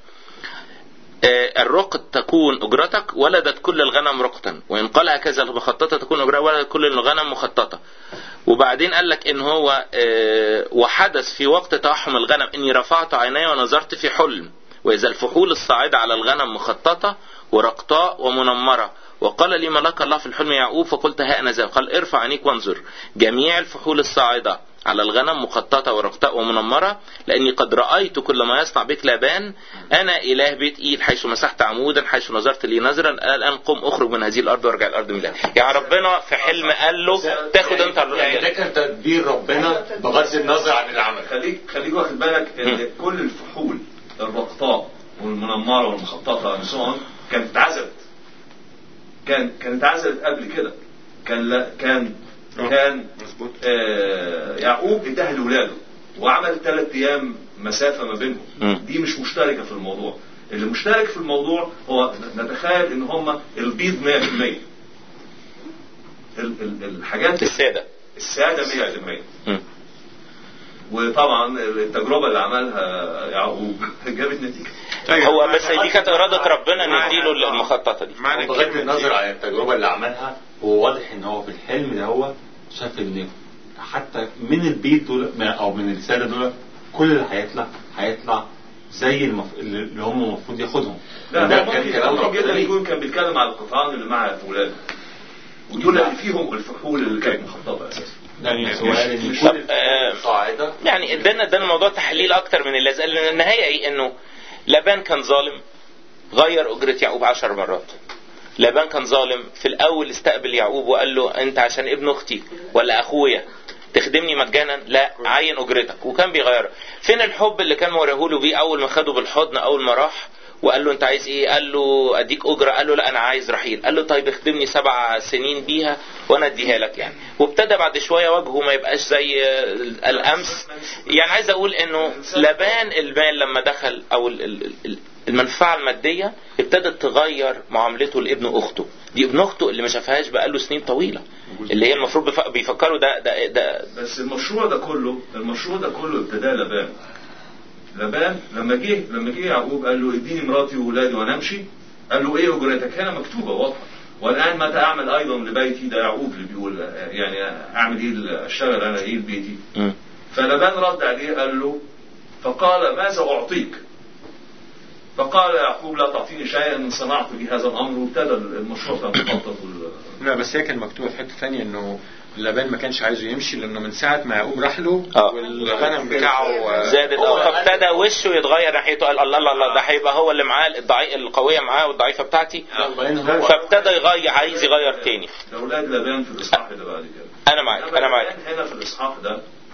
S1: الرقط تكون اجرتك ولدت كل الغنم رقطا، وان قال هكذا المخططه تكون اجرتك ولدت كل الغنم مخططه. وبعدين قال لك ان هو وحدث في وقت توحم الغنم اني رفعت عيني ونظرت في حلم، واذا الفحول الصاعده على الغنم مخططه ورقطاء ومنمره، وقال لي ملاك الله في الحلم يعقوب فقلت ها انا ذا، قال ارفع عينيك وانظر جميع الفحول الصاعده على الغنم مخططه ورقطاء ومنمره، لاني قد رايت كل ما يصنع بك لابان، انا اله بيت ايل حيث مسحت عمودا حيث نظرت لي نظرا، الان قم اخرج من هذه الارض وارجع الارض ميلاد. يعني ربنا في حلم قال له تاخد انت
S2: يعني ده كان تدبير ربنا بغض النظر عن العمل.
S8: خليك واخد بالك ان كل الفحول الرقطاء والمنمره والمخططه كانت اتعزلت، كانت اتعزلت قبل كده، كان يعقوب اداها لاولاده وعمل 3 ايام مسافه ما بينهم، دي مش مشتركه في الموضوع. اللي مشترك في الموضوع هو نتخيل ان هم البيض 100%، الحاجات
S1: الساده
S8: 100%. وطبعا التجربه اللي عملها يعقوب جابت نتيجه.
S1: هو بس دي كانت اراده ربنا ان يديله المخططه دي.
S2: بغض النظر عن التجربه اللي عملها، هو واضح ان هو في الحلم ده هو شاف ان حتى من البيت دول او من الساده دول كل اللي هيطلع زي اللي هم المفروض ياخدهم.
S8: لا ده كان كلام ربنا. يكون كان بيتكلم على القطعان اللي مع اولاده ودول اللي فيهم الفحول اللي كانت مخططه اساسا.
S2: يعني سؤال ان كل صاعده
S1: يعني ادانا الموضوع تحليل اكتر من اللازم. النهايه ايه؟ انه لابان كان ظالم، غير اجره يعقوب 10 مرات. لابان كان ظالم، في الاول استقبل يعقوب وقال له انت عشان ابن اختي ولا اخويا تخدمني مجانا؟ لا، عين اجرتك، وكان بيغيره. فين الحب اللي كان موريه له بيه اول ما خده بالحضن اول ما راح وقال له انت عايز ايه؟ قال له اديك اجره، قال له لا انا عايز رحيل. قال له طيب اخدمني 7 سنين بيها وانا اديها لك يعني. وابتدى بعد شويه وجهه ما يبقاش زي الامس. يعني عايز اقول انه لابان المال لما دخل او المنفعه الماديه ابتدت تغير معاملته لابن اخته. دي ابن اخته اللي ما شافهاش بقاله سنين طويله، اللي هي المفروض بيفكروا ده
S8: بس المشروع ده كله ابتدى لابان لما جه يعقوب قال له اديني مراتي واولادي وانا امشي. قال له ايه اجرتك؟ هنا مكتوبه واضحه، والان متى اعمل ايضا لبيتي؟ ده يعقوب اللي بيقول يعني اعمل ايه؟ اشتغل انا ايه لبيتي؟ فلابان رد عليه قال له فقال ماذا اعطيك؟ فقال يعقوب لا تعطيني شيئا ان صنعت بهذا الامر. وابتدى المشروع كان مخطط.
S2: لا بس هي كان مكتوبه في حته ثانيه انه لابان ما كانش عايزه يمشي، لانه من ساعه ما يعقوب راح له والغنم بتاعه
S1: زادت، فابتدى وشه يتغير ناحيته. قال الله ده هيبقى هو اللي معاه القويه معاه والضعيفه بتاعتي. فابتدى عايز يغير تاني.
S8: اولاد لابان في الاصحاح اللي بعد كده.
S1: انا معاك
S8: هنا في الاصحاح ده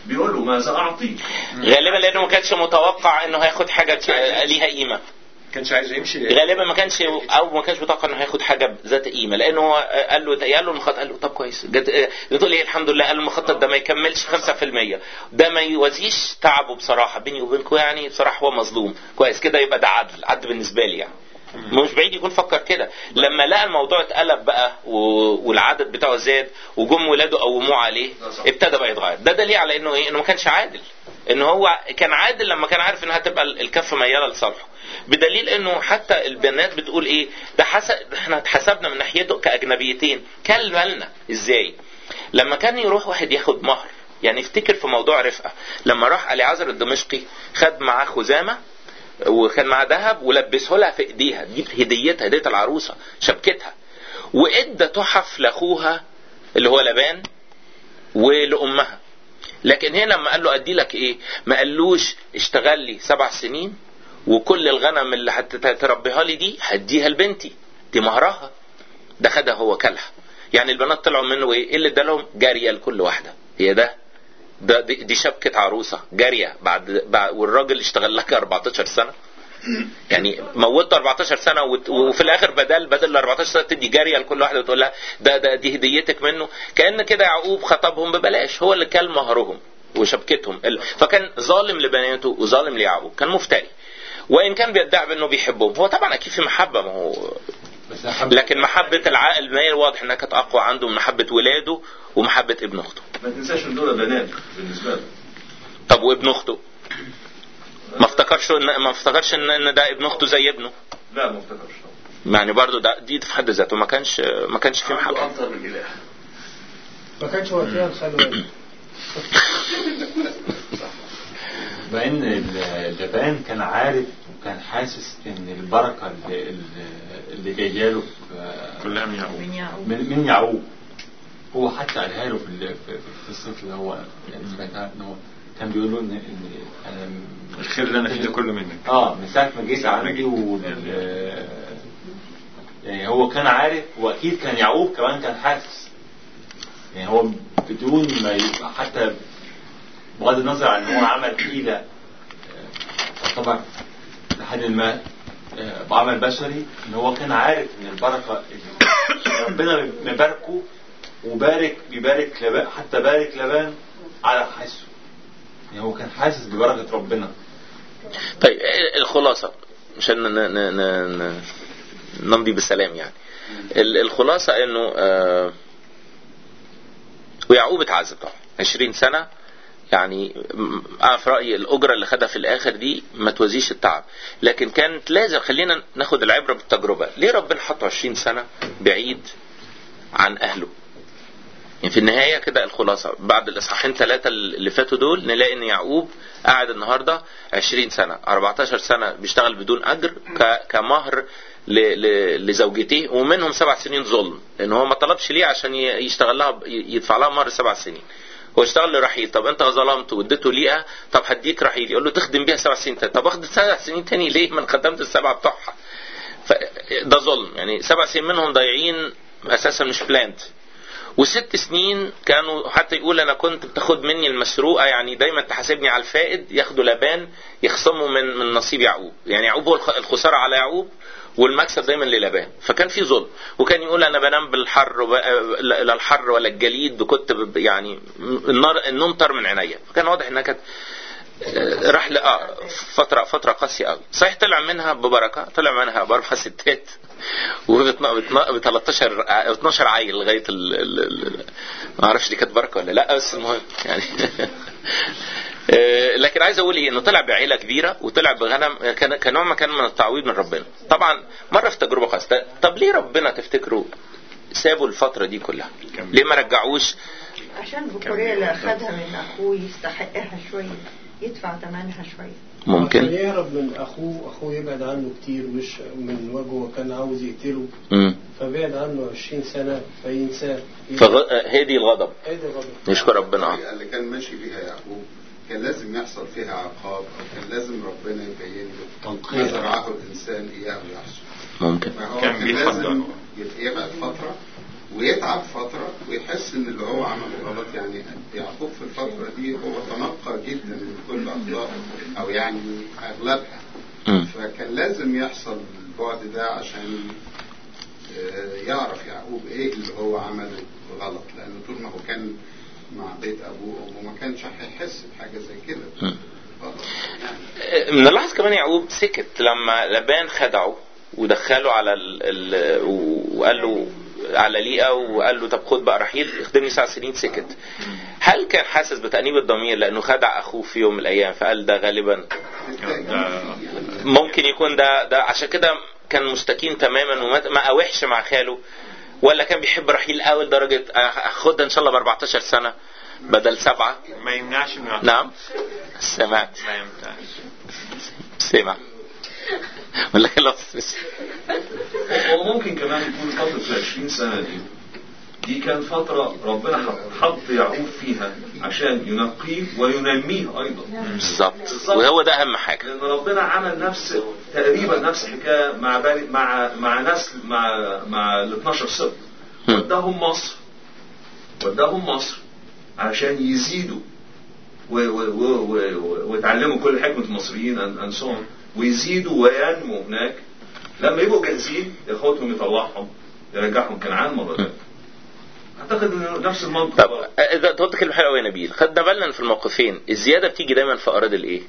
S8: بيقول له ماذا أعطي؟
S1: غالبا لأنه ما كانش متوقع إنه هياخد حاجة ليها قيمة.
S11: كانش عايز يمشي
S1: غالبا ما كانش متوقع انه هياخد حاجه ذات قيمه، لانه هو قال له المخطط، قال له طب كويس، بتقول ايه الحمد لله، قال له المخطط ده ما يكملش 5%، ده ما يوازيش تعبه بصراحه بيني وبينكم، يعني بصراحه هو مظلوم كويس كده، يبقى ده عدل بالنسبه لي يعني. مش بعيد يكون فكر كده. لما لقى الموضوع اتقلب بقى والعدد بتاعه زاد وجم ولاده قوموه عليه، ابتدى بقى يتغير. ده دليل على انه ايه، انه ما كانش عادل، انه هو كان عادل لما كان عارف انها هتبقى الكفه مياله لصالحه، بدليل انه حتى البنات بتقول ايه ده احنا اتحسبنا من ناحيته كاجنبيتين، كل مالنا ازاي. لما كان يروح واحد ياخد مهر، يعني افتكر في موضوع رفقه لما راح اليعازر الدمشقي خد معاه خزامه وكان معاه ذهب ولبسه لها في ايديها، دي هديه العروسه، شبكتها، وادى تحف لاخوها اللي هو لبان ولامها. لكن هنا لما قال له ادي لك ايه، ما قالوش اشتغل لي 7 سنين وكل الغنم اللي هتربيها لي دي هديها لبنتي، دي مهرها. ده خدها هو كلها. يعني البنات طلعوا منه ايه اللي ادالهم؟ جاريه لكل واحده. هي دي شبكه عروسه جاريه بعد والراجل اشتغل لك 14 سنه، يعني موت 14 سنه وفي الاخر بدل 14 سنه تدي جاريه لكل واحده وتقول لها دي هديتك منه. كأن كده يعقوب خطبهم ببلاش، هو اللي كل مهرهم وشبكتهم. فكان ظالم لبناته وظالم ليعقوب، كان مفتري. وإن كان بيدعي بأنه بيحبهم، هو طبعا أكيد في محبة، ما هو لكن محبة العائل ما واضح أنها كانت أقوى عنده من محبة ولاده ومحبة ابن أخته.
S8: ما تنساش أن دول بنات بالنسبة له.
S1: طب وابن أخته ما افتكرش ان ده ابن أخته زي ابنه؟
S8: لا ما افتكرش
S1: يعني برضو دي في حد ذاته ما كانش في محبة.
S8: أكتر من الإله،
S7: ما كانش وقتها الخلوة.
S2: بأن لبان كان عارف وكان حاسس ان البركة اللي جايه له
S11: كلها
S2: من يعقوب. هو حتى قالها له في الصف اللي هو يعني سمعتها ان هو كان بيقول له ان انا
S11: الخير اللي انا فيه ده كله منك.
S2: من ساعة ما جيت عندي يعني هو كان عارف، واكيد كان يعقوب كمان كان حاسس، يعني هو بدون ما يبقى حتى بغض النظر عن هو عمل حيلة طبعا لحد ما بعمل بشري، ان هو كان عارف ان البركة ربنا مباركه بيبارك لبان، حتى بارك لبان على حسه، يعني هو كان حاسس ببركة ربنا.
S1: طيب الخلاصة عشان نمضي بالسلام، يعني الخلاصة انه ويعقوب اتعذب طبعا 20 سنة، يعني أنا في رأيي الأجرة اللي خدها في الآخر دي ما توازيش التعب، لكن كانت لازم خلينا ناخد العبرة بالتجربة. ليه ربنا حطه 20 سنة بعيد عن أهله؟ يعني في النهاية كده الخلاصة بعد الإصحاحين 3 اللي فاتوا دول نلاقي إن يعقوب قاعد النهاردة 20 سنة 14 سنة بيشتغل بدون أجر كمهر لزوجته، ومنهم 7 سنين ظلم، لأن هو ما طلبش ليه عشان يشتغل لها يدفع لها مهر 7 سنين. هو اشتغل لرحيل، طب انت ظلمت واديته ليها، طب هديك رحيل، يقول له تخدم بيها 7 سنين تاني، طب اخد 7 سنين تاني ليه؟ من خدمت ال7 بتوعها. فده ظلم، يعني 7 سنين منهم ضايعين اساسا مش بلاند. و6 سنين كانوا حتى يقول انا كنت بتاخد مني المسروقه، يعني دايما تحاسبني على الفائد، ياخدوا لبان يخصموا من نصيب يعقوب، يعني يعقوب هو الخساره على يعقوب والمكسب دايما للبان. فكان في ظلم، وكان يقول انا بنام بالحر لا الحر ولا الجليد، وكنت يعني النوم طار من عينيا. فكان واضح انها كانت رحله فتره قاسيه قوي. صحيح طلع منها ببركه، طلع منها ب4 ستات و 13 12 عيل لغايه ما اعرفش دي كانت بركه ولا لا، بس المهم يعني لكن عايز اقول ايه، انه طلع بعيله كبيره وطلع بغنم، كنوع ما كان من التعويض من ربنا. طبعا مره في تجربه خاصه. طب ليه ربنا تفتكروا سابوا الفتره دي كلها؟ ليه ما رجعوش؟
S10: عشان البكوريه اللي اخذها من اخوه يستحقها شويه، يدفع ثمنها شويه.
S1: ممكن
S7: عشان يهرب من اخوه يبعد عنه كتير، مش من وجهه كان عاوز يقتله، فبعد عنه 20 سنه فينساه.
S1: هدي الغضب، نشكر ربنا.
S6: اللي كان ماشي بيها يعقوب كان لازم يحصل فيها عقاب، او كان لازم ربنا يبين له ما زرعه الانسان اياه يحصل.
S1: ممكن
S6: كان لازم يبعد فتره ويتعب فترة ويحس ان اللي هو عمله غلط. يعني يعقوب في الفترة دي هو تنقى جدا من كل اخطاء او يعني اغلبها، فكان لازم يحصل البعد ده عشان يعرف يعقوب ايه اللي هو عمله غلط، لانه طول ما هو كان مع بيت ابوه وما كانش هيحس بحاجة زي كده.
S1: من اللحظة كمان يعقوب سكت لما لبان خدعه ودخله على وقال له على ليئة وقال له طب خد بقى رحيل اخدمني 9 سنين. سكت. هل كان حاسس بتأنيب الضمير لأنه خدع أخوه في يوم من الأيام فقال ده غالبا ممكن يكون ده عشان كده كان مستكين تماما وما أوحش مع خاله، ولا كان بيحب رحيل قوي لدرجة أخدها إن شاء الله ب14 سنة بدل 7؟
S11: ما يمنعش من
S1: نعم سمعت
S11: ما يمنعش
S1: سمع ولا خلاص.
S8: وممكن كمان يكون فترة 20 سنة دي كان فترة ربنا حط يعقوب فيها عشان ينقيه وينميه أيضا.
S1: بالظبط، وهو ده أهم حاجة.
S8: لأن ربنا عمل تقريبا نفس الحكاية مع نسل مع ال 12 سبط. وداهم مصر عشان يزيدوا ويتعلموا كل حكمة المصريين أنسون ويزيدوا وينموا هناك. لما يبقوا جاهزين ياخدهم يطلعهم يرجعهم كنعان مرة تانية. اعتقد انه نفس المنطق.
S1: طب اذا قلت كلمه حلوه قوي يا نبيل، خدنا بالنا في الموقفين الزياده بتيجي دايما في ارض الايه؟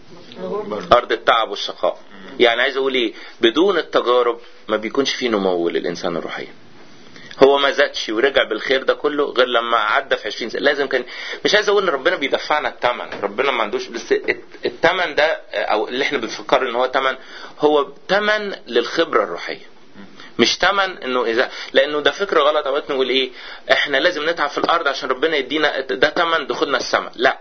S1: ارض التعب والشقاء. يعني عايز اقول ايه؟ بدون التجارب ما بيكونش فيه نمو للانسان الروحي. هو ما زادش ورجع بالخير ده كله غير لما عدى في 20 سنه. لازم كان، مش عايز اقول ان ربنا بيدفعنا الثمن، ربنا ما عندوش، بس الثمن ده او اللي احنا بنفكر ان هو ثمن، هو ثمن للخبره الروحيه، مش تمن انه اذا، لانه ده فكر غلط. اوقات نقول ايه؟ احنا لازم نتعب في الارض عشان ربنا يدينا، ده تمن دخولنا السماء. لا،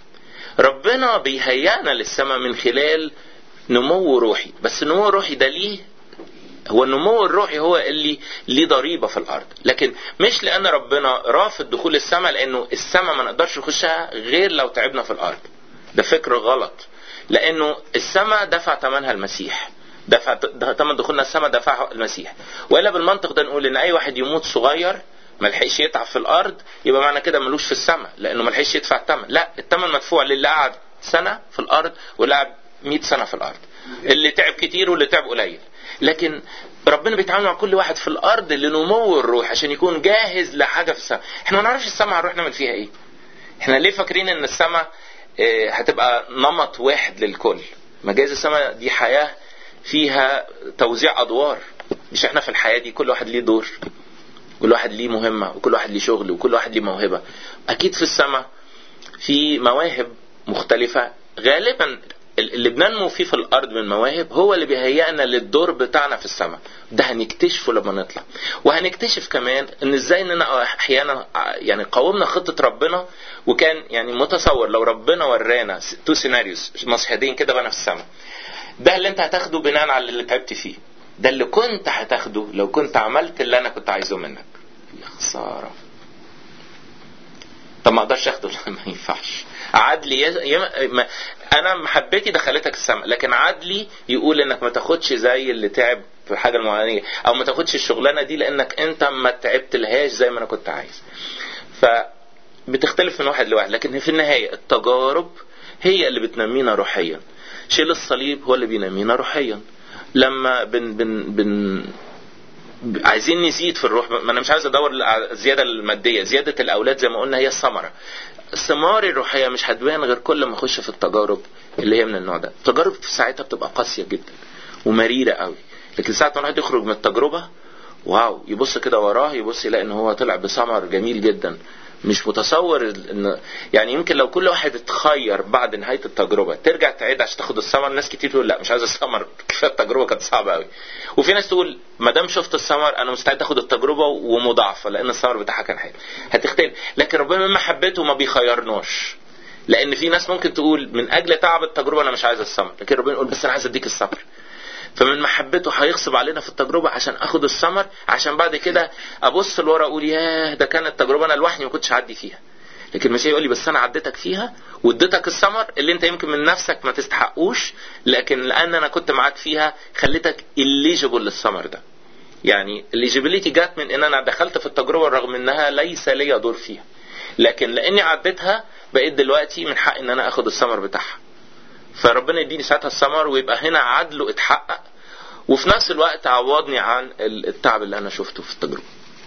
S1: ربنا بيهيئنا للسماء من خلال نمو روحي. بس النمو الروحي ده ليه، هو النمو الروحي هو اللي ليه ضريبة في الارض، لكن مش لان ربنا رافض دخول السماء، لانه السماء ما نقدرش نخشها غير لو تعبنا في الارض. ده فكر غلط، لانه السماء دفع ثمنها المسيح، دفع ثمن دخولنا السماء دفعه المسيح. والا بالمنطق ده نقول ان اي واحد يموت صغير ما لحقش يتعب في الارض يبقى معنى كده ملوش في السماء، لانه ما لحقش يدفع الثمن. لا، الثمن مدفوع للي قعد سنه في الارض واللي قعد 100 سنه في الارض، اللي تعب كتير واللي تعب قليل. لكن ربنا بيتعامل مع كل واحد في الارض لنمو الروح عشان يكون جاهز لحاجه في السماء. احنا ما نعرفش السماء هنروح نعمل فيها ايه. احنا ليه فاكرين ان السماء هتبقى نمط واحد للكل؟ مجاز السماء دي حياه فيها توزيع ادوار. مش احنا في الحياه دي كل واحد ليه دور، كل واحد ليه مهمه، وكل واحد ليه شغل، وكل واحد ليه موهبه. اكيد في السماء في مواهب مختلفه، غالبا اللي بننمو فيه في الارض من مواهب هو اللي بيهيئنا للدور بتاعنا في السماء. ده هنكتشفه لما نطلع. وهنكتشف كمان ان ازاي اننا احيانا يعني قاومنا خطه ربنا، وكان يعني متصور لو ربنا ورانا 2 سيناريوز مشهدين كده بقى في السماء، ده اللي انت هتاخده بناء على اللي تعبت فيه، ده اللي كنت هتاخده لو كنت عملت اللي انا كنت عايزه منك. يا خساره، طب ما اقدرش اخده. ما ينفعش. عدلي انا محبتي دخلتك السماء، لكن عدلي يقول انك ما تاخدش زي اللي تعب في حاجه معينه، او ما تاخدش الشغلانه دي لانك انت ما تعبت لهاش زي ما انا كنت عايز. فبتختلف من واحد لواحد، لكن في النهايه التجارب هي اللي بتنمينا روحيا. شيل الصليب هو اللي بينمينا روحيا. لما عايزين نزيد في الروح، ما انا مش عايز ادور على الزياده الماديه، زياده الاولاد زي ما قلنا هي الثمره. الثمار الروحيه مش هتبان غير كل ما اخش في التجارب اللي هي من النوع ده. التجارب في ساعتها بتبقى قاسيه جدا ومريره قوي، لكن ساعه ما الواحد يخرج من التجربه واو، يبص كده وراه، يبص يلاقي ان هو طلع بثمر جميل جدا. مش متصور ان يعني يمكن لو كل واحد اتخير بعد نهايه التجربه ترجع تعيد عشان تاخد الثمر، ناس كتير تقول لا مش عايز الثمر، كفايه التجربه كانت صعبه قوي. وفي ناس تقول ما دام شفت الثمر انا مستعد اخد التجربه ومضاعفه لان الثمر بتاعها كان حلو. هتختلف، لكن ربنا من محبته ما بيخيرناش، لان في ناس ممكن تقول من اجل تعب التجربه انا مش عايز الثمر، لكن ربنا يقول بس انا عايز اديك الثمر. فمن محبته هيغصب علينا في التجربه عشان اخد الثمر، عشان بعد كده ابص لورا اقول ياه ده كانت التجربه انا لوحدي ما كنتش هعدي فيها. لكن المسيح يقول لي بس انا عديتك فيها واديتك الثمر اللي انت يمكن من نفسك ما تستحقوش، لكن لان انا كنت معاك فيها خليتك إليجيبل للثمر ده. يعني الايجابيليتي جت من ان انا دخلت في التجربه رغم انها ليس لي دور فيها، لكن لاني عديتها بقيت دلوقتي من حق ان انا اخد الثمر بتاعها. فربنا يديني ساعتها الثمر ويبقى هنا عدله اتحقق، وفي نفس الوقت عوضني عن التعب اللي انا شفته في التجربه.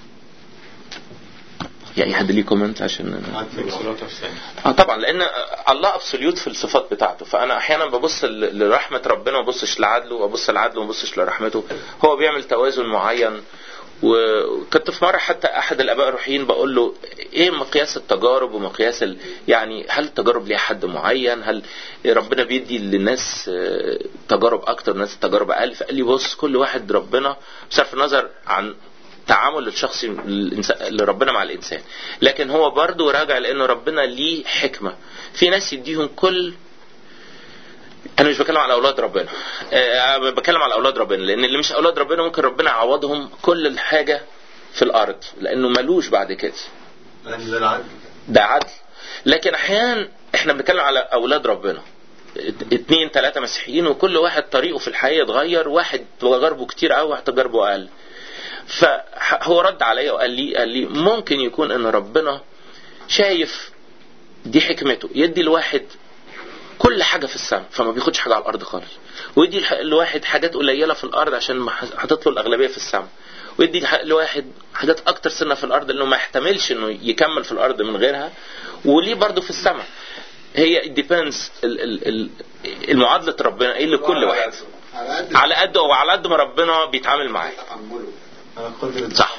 S1: يعني حد ليه كومنت عشان طبعا لان الله ابسوليوت في الصفات بتاعته، فانا احيانا ببص لرحمه ربنا وما ببصش لعدله، وابص لعدله وما ببصش لرحمته. هو بيعمل توازن معين. وكنت في مره حتى احد الاباء الروحيين بقول له ايه مقياس التجارب ومقياس يعني هل التجارب ليها حد معين؟ هل ربنا بيدي للناس تجارب اكتر ناس تجارب اقل؟ فقال لي بص كل واحد ربنا بصرف النظر عن تعامل الشخصي لربنا مع الانسان، لكن هو برضو راجع لانه ربنا ليه حكمه. في ناس يديهم كل، انا مش بتكلم على اولاد ربنا، بتكلم على اولاد ربنا، لان اللي مش اولاد ربنا ممكن ربنا يعوضهم كل الحاجه في الارض لانه ملوش بعد كده. ده عدل. لكن احيانا احنا بنتكلم على اولاد ربنا 2 3 مسيحيين وكل واحد طريقه في الحياه يتغير، واحد تجاربه كتير قوي واحد تجاربه اقل. فهو رد عليا وقال لي ممكن يكون ان ربنا شايف دي حكمته، يدي الواحد كل حاجة في السماء فما بياخدش حاجة على الأرض خالص، ويدي الواحد حاجات قليلة في الأرض عشان حاطط له الأغلبية في السماء، ويدي الواحد حاجات أكتر سنة في الأرض لأنه ما يحتملش إنه يكمل في الأرض من غيرها، وليه برضه في السماء. هي depends المعادلة ربنا إيه لكل واحد على قد وعلى قد ما ربنا بيتعامل معاه. صح.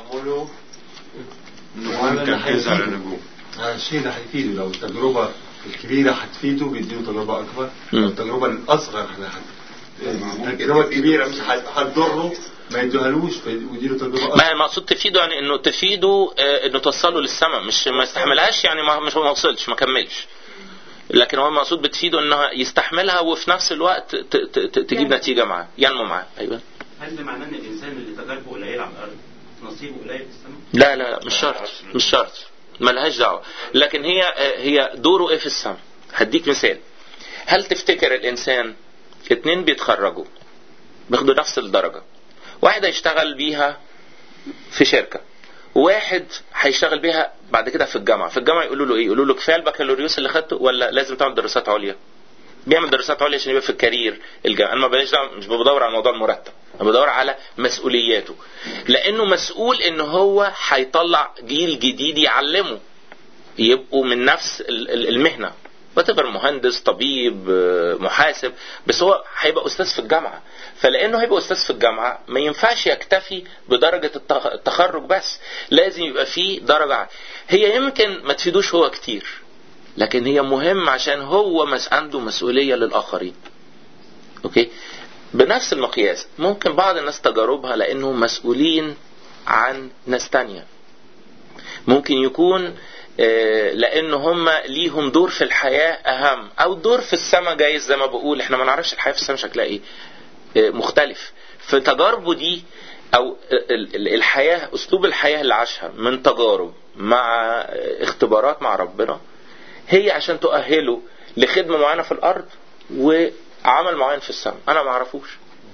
S2: الشيء ده هيفيده، لو التجربة الكبيرة هتفيده بيديله تجربة أكبر، التجربة الأصغر التجربة الكبيرة مش هتضره ما يديهالوش ويديله تجربة أصغر.
S1: ما المقصود تفيده يعني إنه تفيده إنه توصله للسماء، مش ما يستحملهاش يعني ما وصلش ما كملش، لكن هو المقصود بتفيده إنه يستحملها وفي نفس الوقت تجيب نتيجة معاه ينمو معاه. أيوة.
S3: هل ده معناه إن الإنسان اللي تجاربه قليلة على الأرض نصيبه قليل في السماء؟
S1: لا مش شرط ملهاش دعوة، لكن هي دوره ايه في السماء. هديك مثال. هل تفتكر الانسان 2 بيتخرجوا بياخدوا نفس الدرجة، واحد هيشتغل بيها في شركة وواحد هيشتغل بيها بعد كده في الجامعة يقولوا له ايه؟ يقولوا له كفاية البكالوريوس اللي خدته ولا لازم تعمل دراسات عليا؟ بيعمل دراسات عليا عشان يبقى في الكارير الجامعة. انا مش بدور على موضوع المرتب، انا بدور على مسؤولياته، لانه مسؤول ان هو هيطلع جيل جديد يعلمه يبقوا من نفس المهنة، وتبقى مهندس طبيب محاسب، بس هو هيبقى استاذ في الجامعة. فلانه هيبقى استاذ في الجامعة ما ينفعش يكتفي بدرجة التخرج بس، لازم يبقى فيه درجة. هي يمكن ما تفيدوش هو كتير، لكن هي مهم عشان هو عنده مسؤولية للآخرين. اوكي. بنفس المقياس ممكن بعض الناس تجاربها لأنهم مسؤولين عن ناس تانية، ممكن يكون لأن هم ليهم دور في الحياة أهم، أو دور في السماء جايز زي ما بقول. احنا ما نعرفش الحياة في السماء شكلها ايه، مختلف. في تجاربه دي أو الحياة أسلوب الحياة اللي عاشها من تجارب مع اختبارات مع ربنا هي عشان تؤهله لخدمة معينة في الأرض وعمل معين في السماء. أنا ما أعرفوش،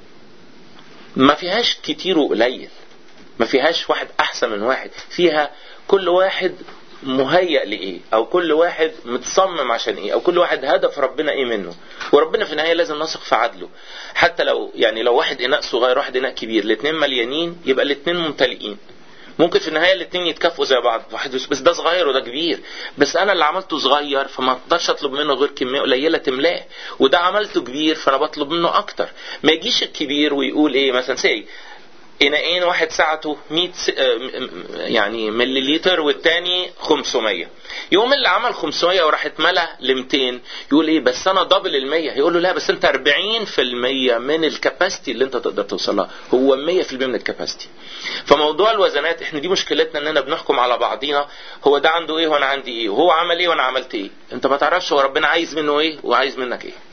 S1: ما فيهاش كتير وقليل، ما فيهاش واحد أحسن من واحد، فيها كل واحد مهيأ لإيه، أو كل واحد متصمم عشان إيه، أو كل واحد هدف ربنا إيه منه. وربنا في النهاية لازم نثق في عدله. حتى لو واحد إناء صغير واحد إناء كبير، الاثنين مليانين يبقى الاثنين ممتلئين. ممكن في النهاية الاثنين يتكافئوا زي بعض، واحد بس ده صغير وده كبير، بس أنا اللي عملته صغير فما اقدرش أطلب منه غير كمية قليلة تملاه، وده عملته كبير فأنا بطلب منه أكتر. ما يجيش الكبير ويقول إيه مثلا إناءين واحد ساعته 100 يعني مليلتر والتاني 500، يوم اللي عمل 500 وراح اتملى ل200 يقول ايه بس انا دبل ال100. يقول له لا بس انت 40% من الكاباسيتي اللي انت تقدر توصلها، هو 100% من الكاباسيتي. فموضوع الوزنات احنا دي مشكلتنا اننا بنحكم على بعضينا، هو ده عنده ايه وانا عندي ايه، وهو عمل ايه وانا عملت ايه. انت ما تعرفش هو ربنا عايز منه ايه وعايز منك ايه.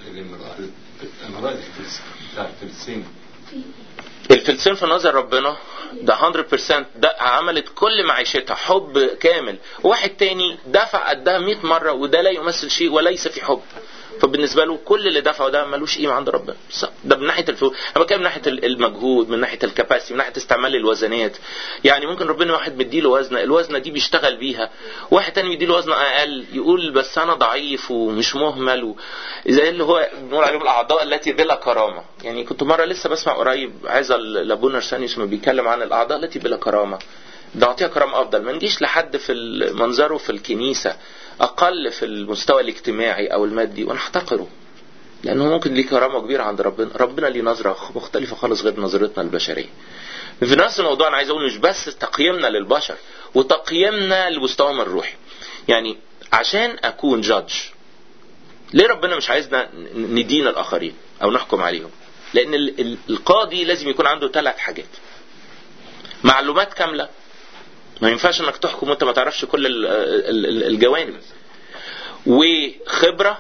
S1: الفلسفة في نظر ربنا ده 100%، ده عملت كل معيشتها حب كامل. واحد تاني دفع قدها 100 مرة وده لا يمثل شيء وليس في حب، فبالنسبه له كل اللي دفعه ده ملوش قيمه عند ربنا. ده من ناحيه الفلوس، انا بتكلم من ناحيه المجهود، من ناحيه الكباسيتي، من ناحيه استعمال الوزنات. يعني ممكن ربنا واحد مديله وزنه، الوزنه دي بيشتغل بيها، واحد تاني مديله وزنه اقل يقول بس انا ضعيف ومش مهمل زي اللي هو بنقول عليهم الاعضاء التي بلا كرامه. يعني كنت مره لسه بسمع قريب عايز لابونا ارسانيوس ما بيتكلم عن الاعضاء التي بلا كرامه، نعطيها كرامه افضل. ما نجيش لحد في منظره في الكنيسه اقل في المستوى الاجتماعي او المادي ونحتقره، لانه ممكن ليه كرامه كبيره عند ربنا. ربنا ليه نظره مختلفه خالص غير نظرتنا البشريه. في نفس الموضوع انا عايز اقول مش بس تقييمنا للبشر وتقييمنا لمستواهم الروحي. يعني عشان اكون جادج، ليه ربنا مش عايزنا ندين الاخرين او نحكم عليهم؟ لان القاضي لازم يكون عنده 3 حاجات: معلومات كامله، ما ينفعش انك تحكم وانت ما تعرفش كل الجوانب، وخبرة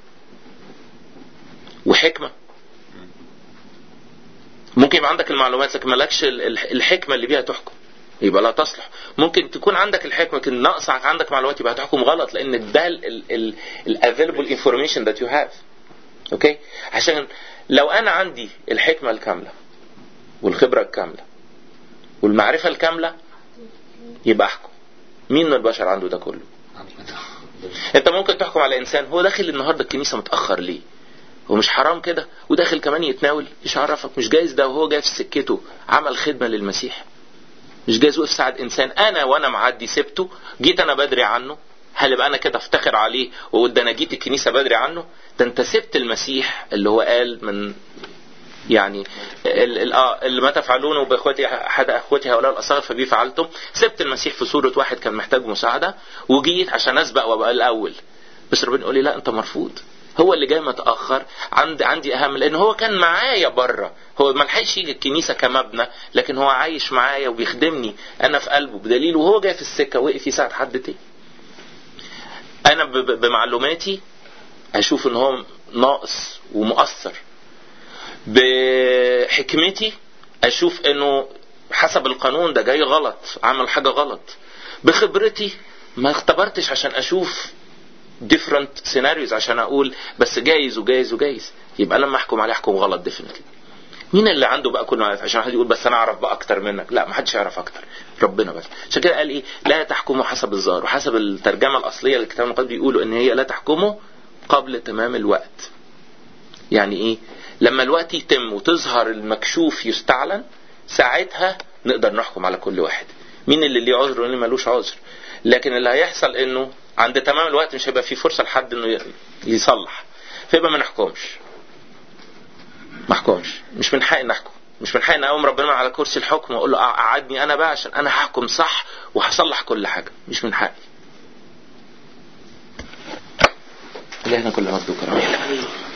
S1: وحكمة. ممكن يبقى عندك المعلومات لكن مالكش الحكمة اللي بيها تحكم، يبقى لا تصلح. ممكن تكون عندك الحكمة لكن ناقصك عندك معلومات، يبقى هتحكم غلط، لان ده available information that you have. اوكي؟ عشان لو انا عندي الحكمة الكاملة والخبرة الكاملة والمعرفة الكاملة يبقى احكم. مين من البشر عنده ده كله؟ انت ممكن تحكم على انسان هو داخل النهارده الكنيسه متاخر ليه؟ هو مش حرام كده؟ وداخل كمان يتناول، ايش عرفك؟ مش جايز ده وهو جاي في سكته عمل خدمه للمسيح؟ مش جايز وقف ساعد انسان انا وانا معدي سبته، جيت انا بدري عنه، هل يبقى انا كده افتخر عليه واقول ده انا جيت الكنيسه بدري عنه؟ ده انت سبت المسيح اللي هو قال من يعني اللي ما تفعلونه باخوتي احد اخوتي هؤلاء الاصغر فبي فعلتم. سبت المسيح في صوره واحد كان محتاج مساعده وجيت عشان اسبق وابقى الاول، بس ربنا يقول لي لا انت مرفوض، هو اللي جاي متاخر، عندي اهم، لان هو كان معايا بره، هو ما لحقش يجي الكنيسه كمبنى لكن هو عايش معايا وبيخدمني انا في قلبه، بدليل وهو جاي في السكه وقف يساعد حد تاني. انا بمعلوماتي اشوف ان هو ناقص ومؤثر، بحكمتي اشوف انه حسب القانون ده جاي غلط، عمل حاجة غلط. بخبرتي ما اختبرتش عشان اشوف different scenarios عشان اقول بس جايز وجايز وجايز، يبقى لما احكم عليه احكم غلط definitely. مين اللي عنده بقى كل معرفة عشان حد يقول بس انا اعرف بقى اكتر منك؟ لا، ما حدش يعرف اكتر، ربنا بس. عشان كده قال ايه؟ لا تحكموا حسب الظاهر. وحسب الترجمة الاصلية للكتاب المقدس بيقولوا ان هي لا تحكموا قبل تمام الوقت. يعني ايه؟ لما الوقت يتم وتظهر المكشوف يستعلن، ساعتها نقدر نحكم على كل واحد مين اللي ليه عذر واللي ملوش عذر. لكن اللي هيحصل انه عند تمام الوقت مش هيبقى في فرصة لحد انه يصلح، فيبقى ما نحكمش. مش من حقي نحكم، مش من حقي اقوم ربنا على كرسي الحكم واقول له قعدني انا بقى عشان انا هحكم صح وهصلح كل حاجة. مش من حقي. اللي احنا كل مجد وكرم.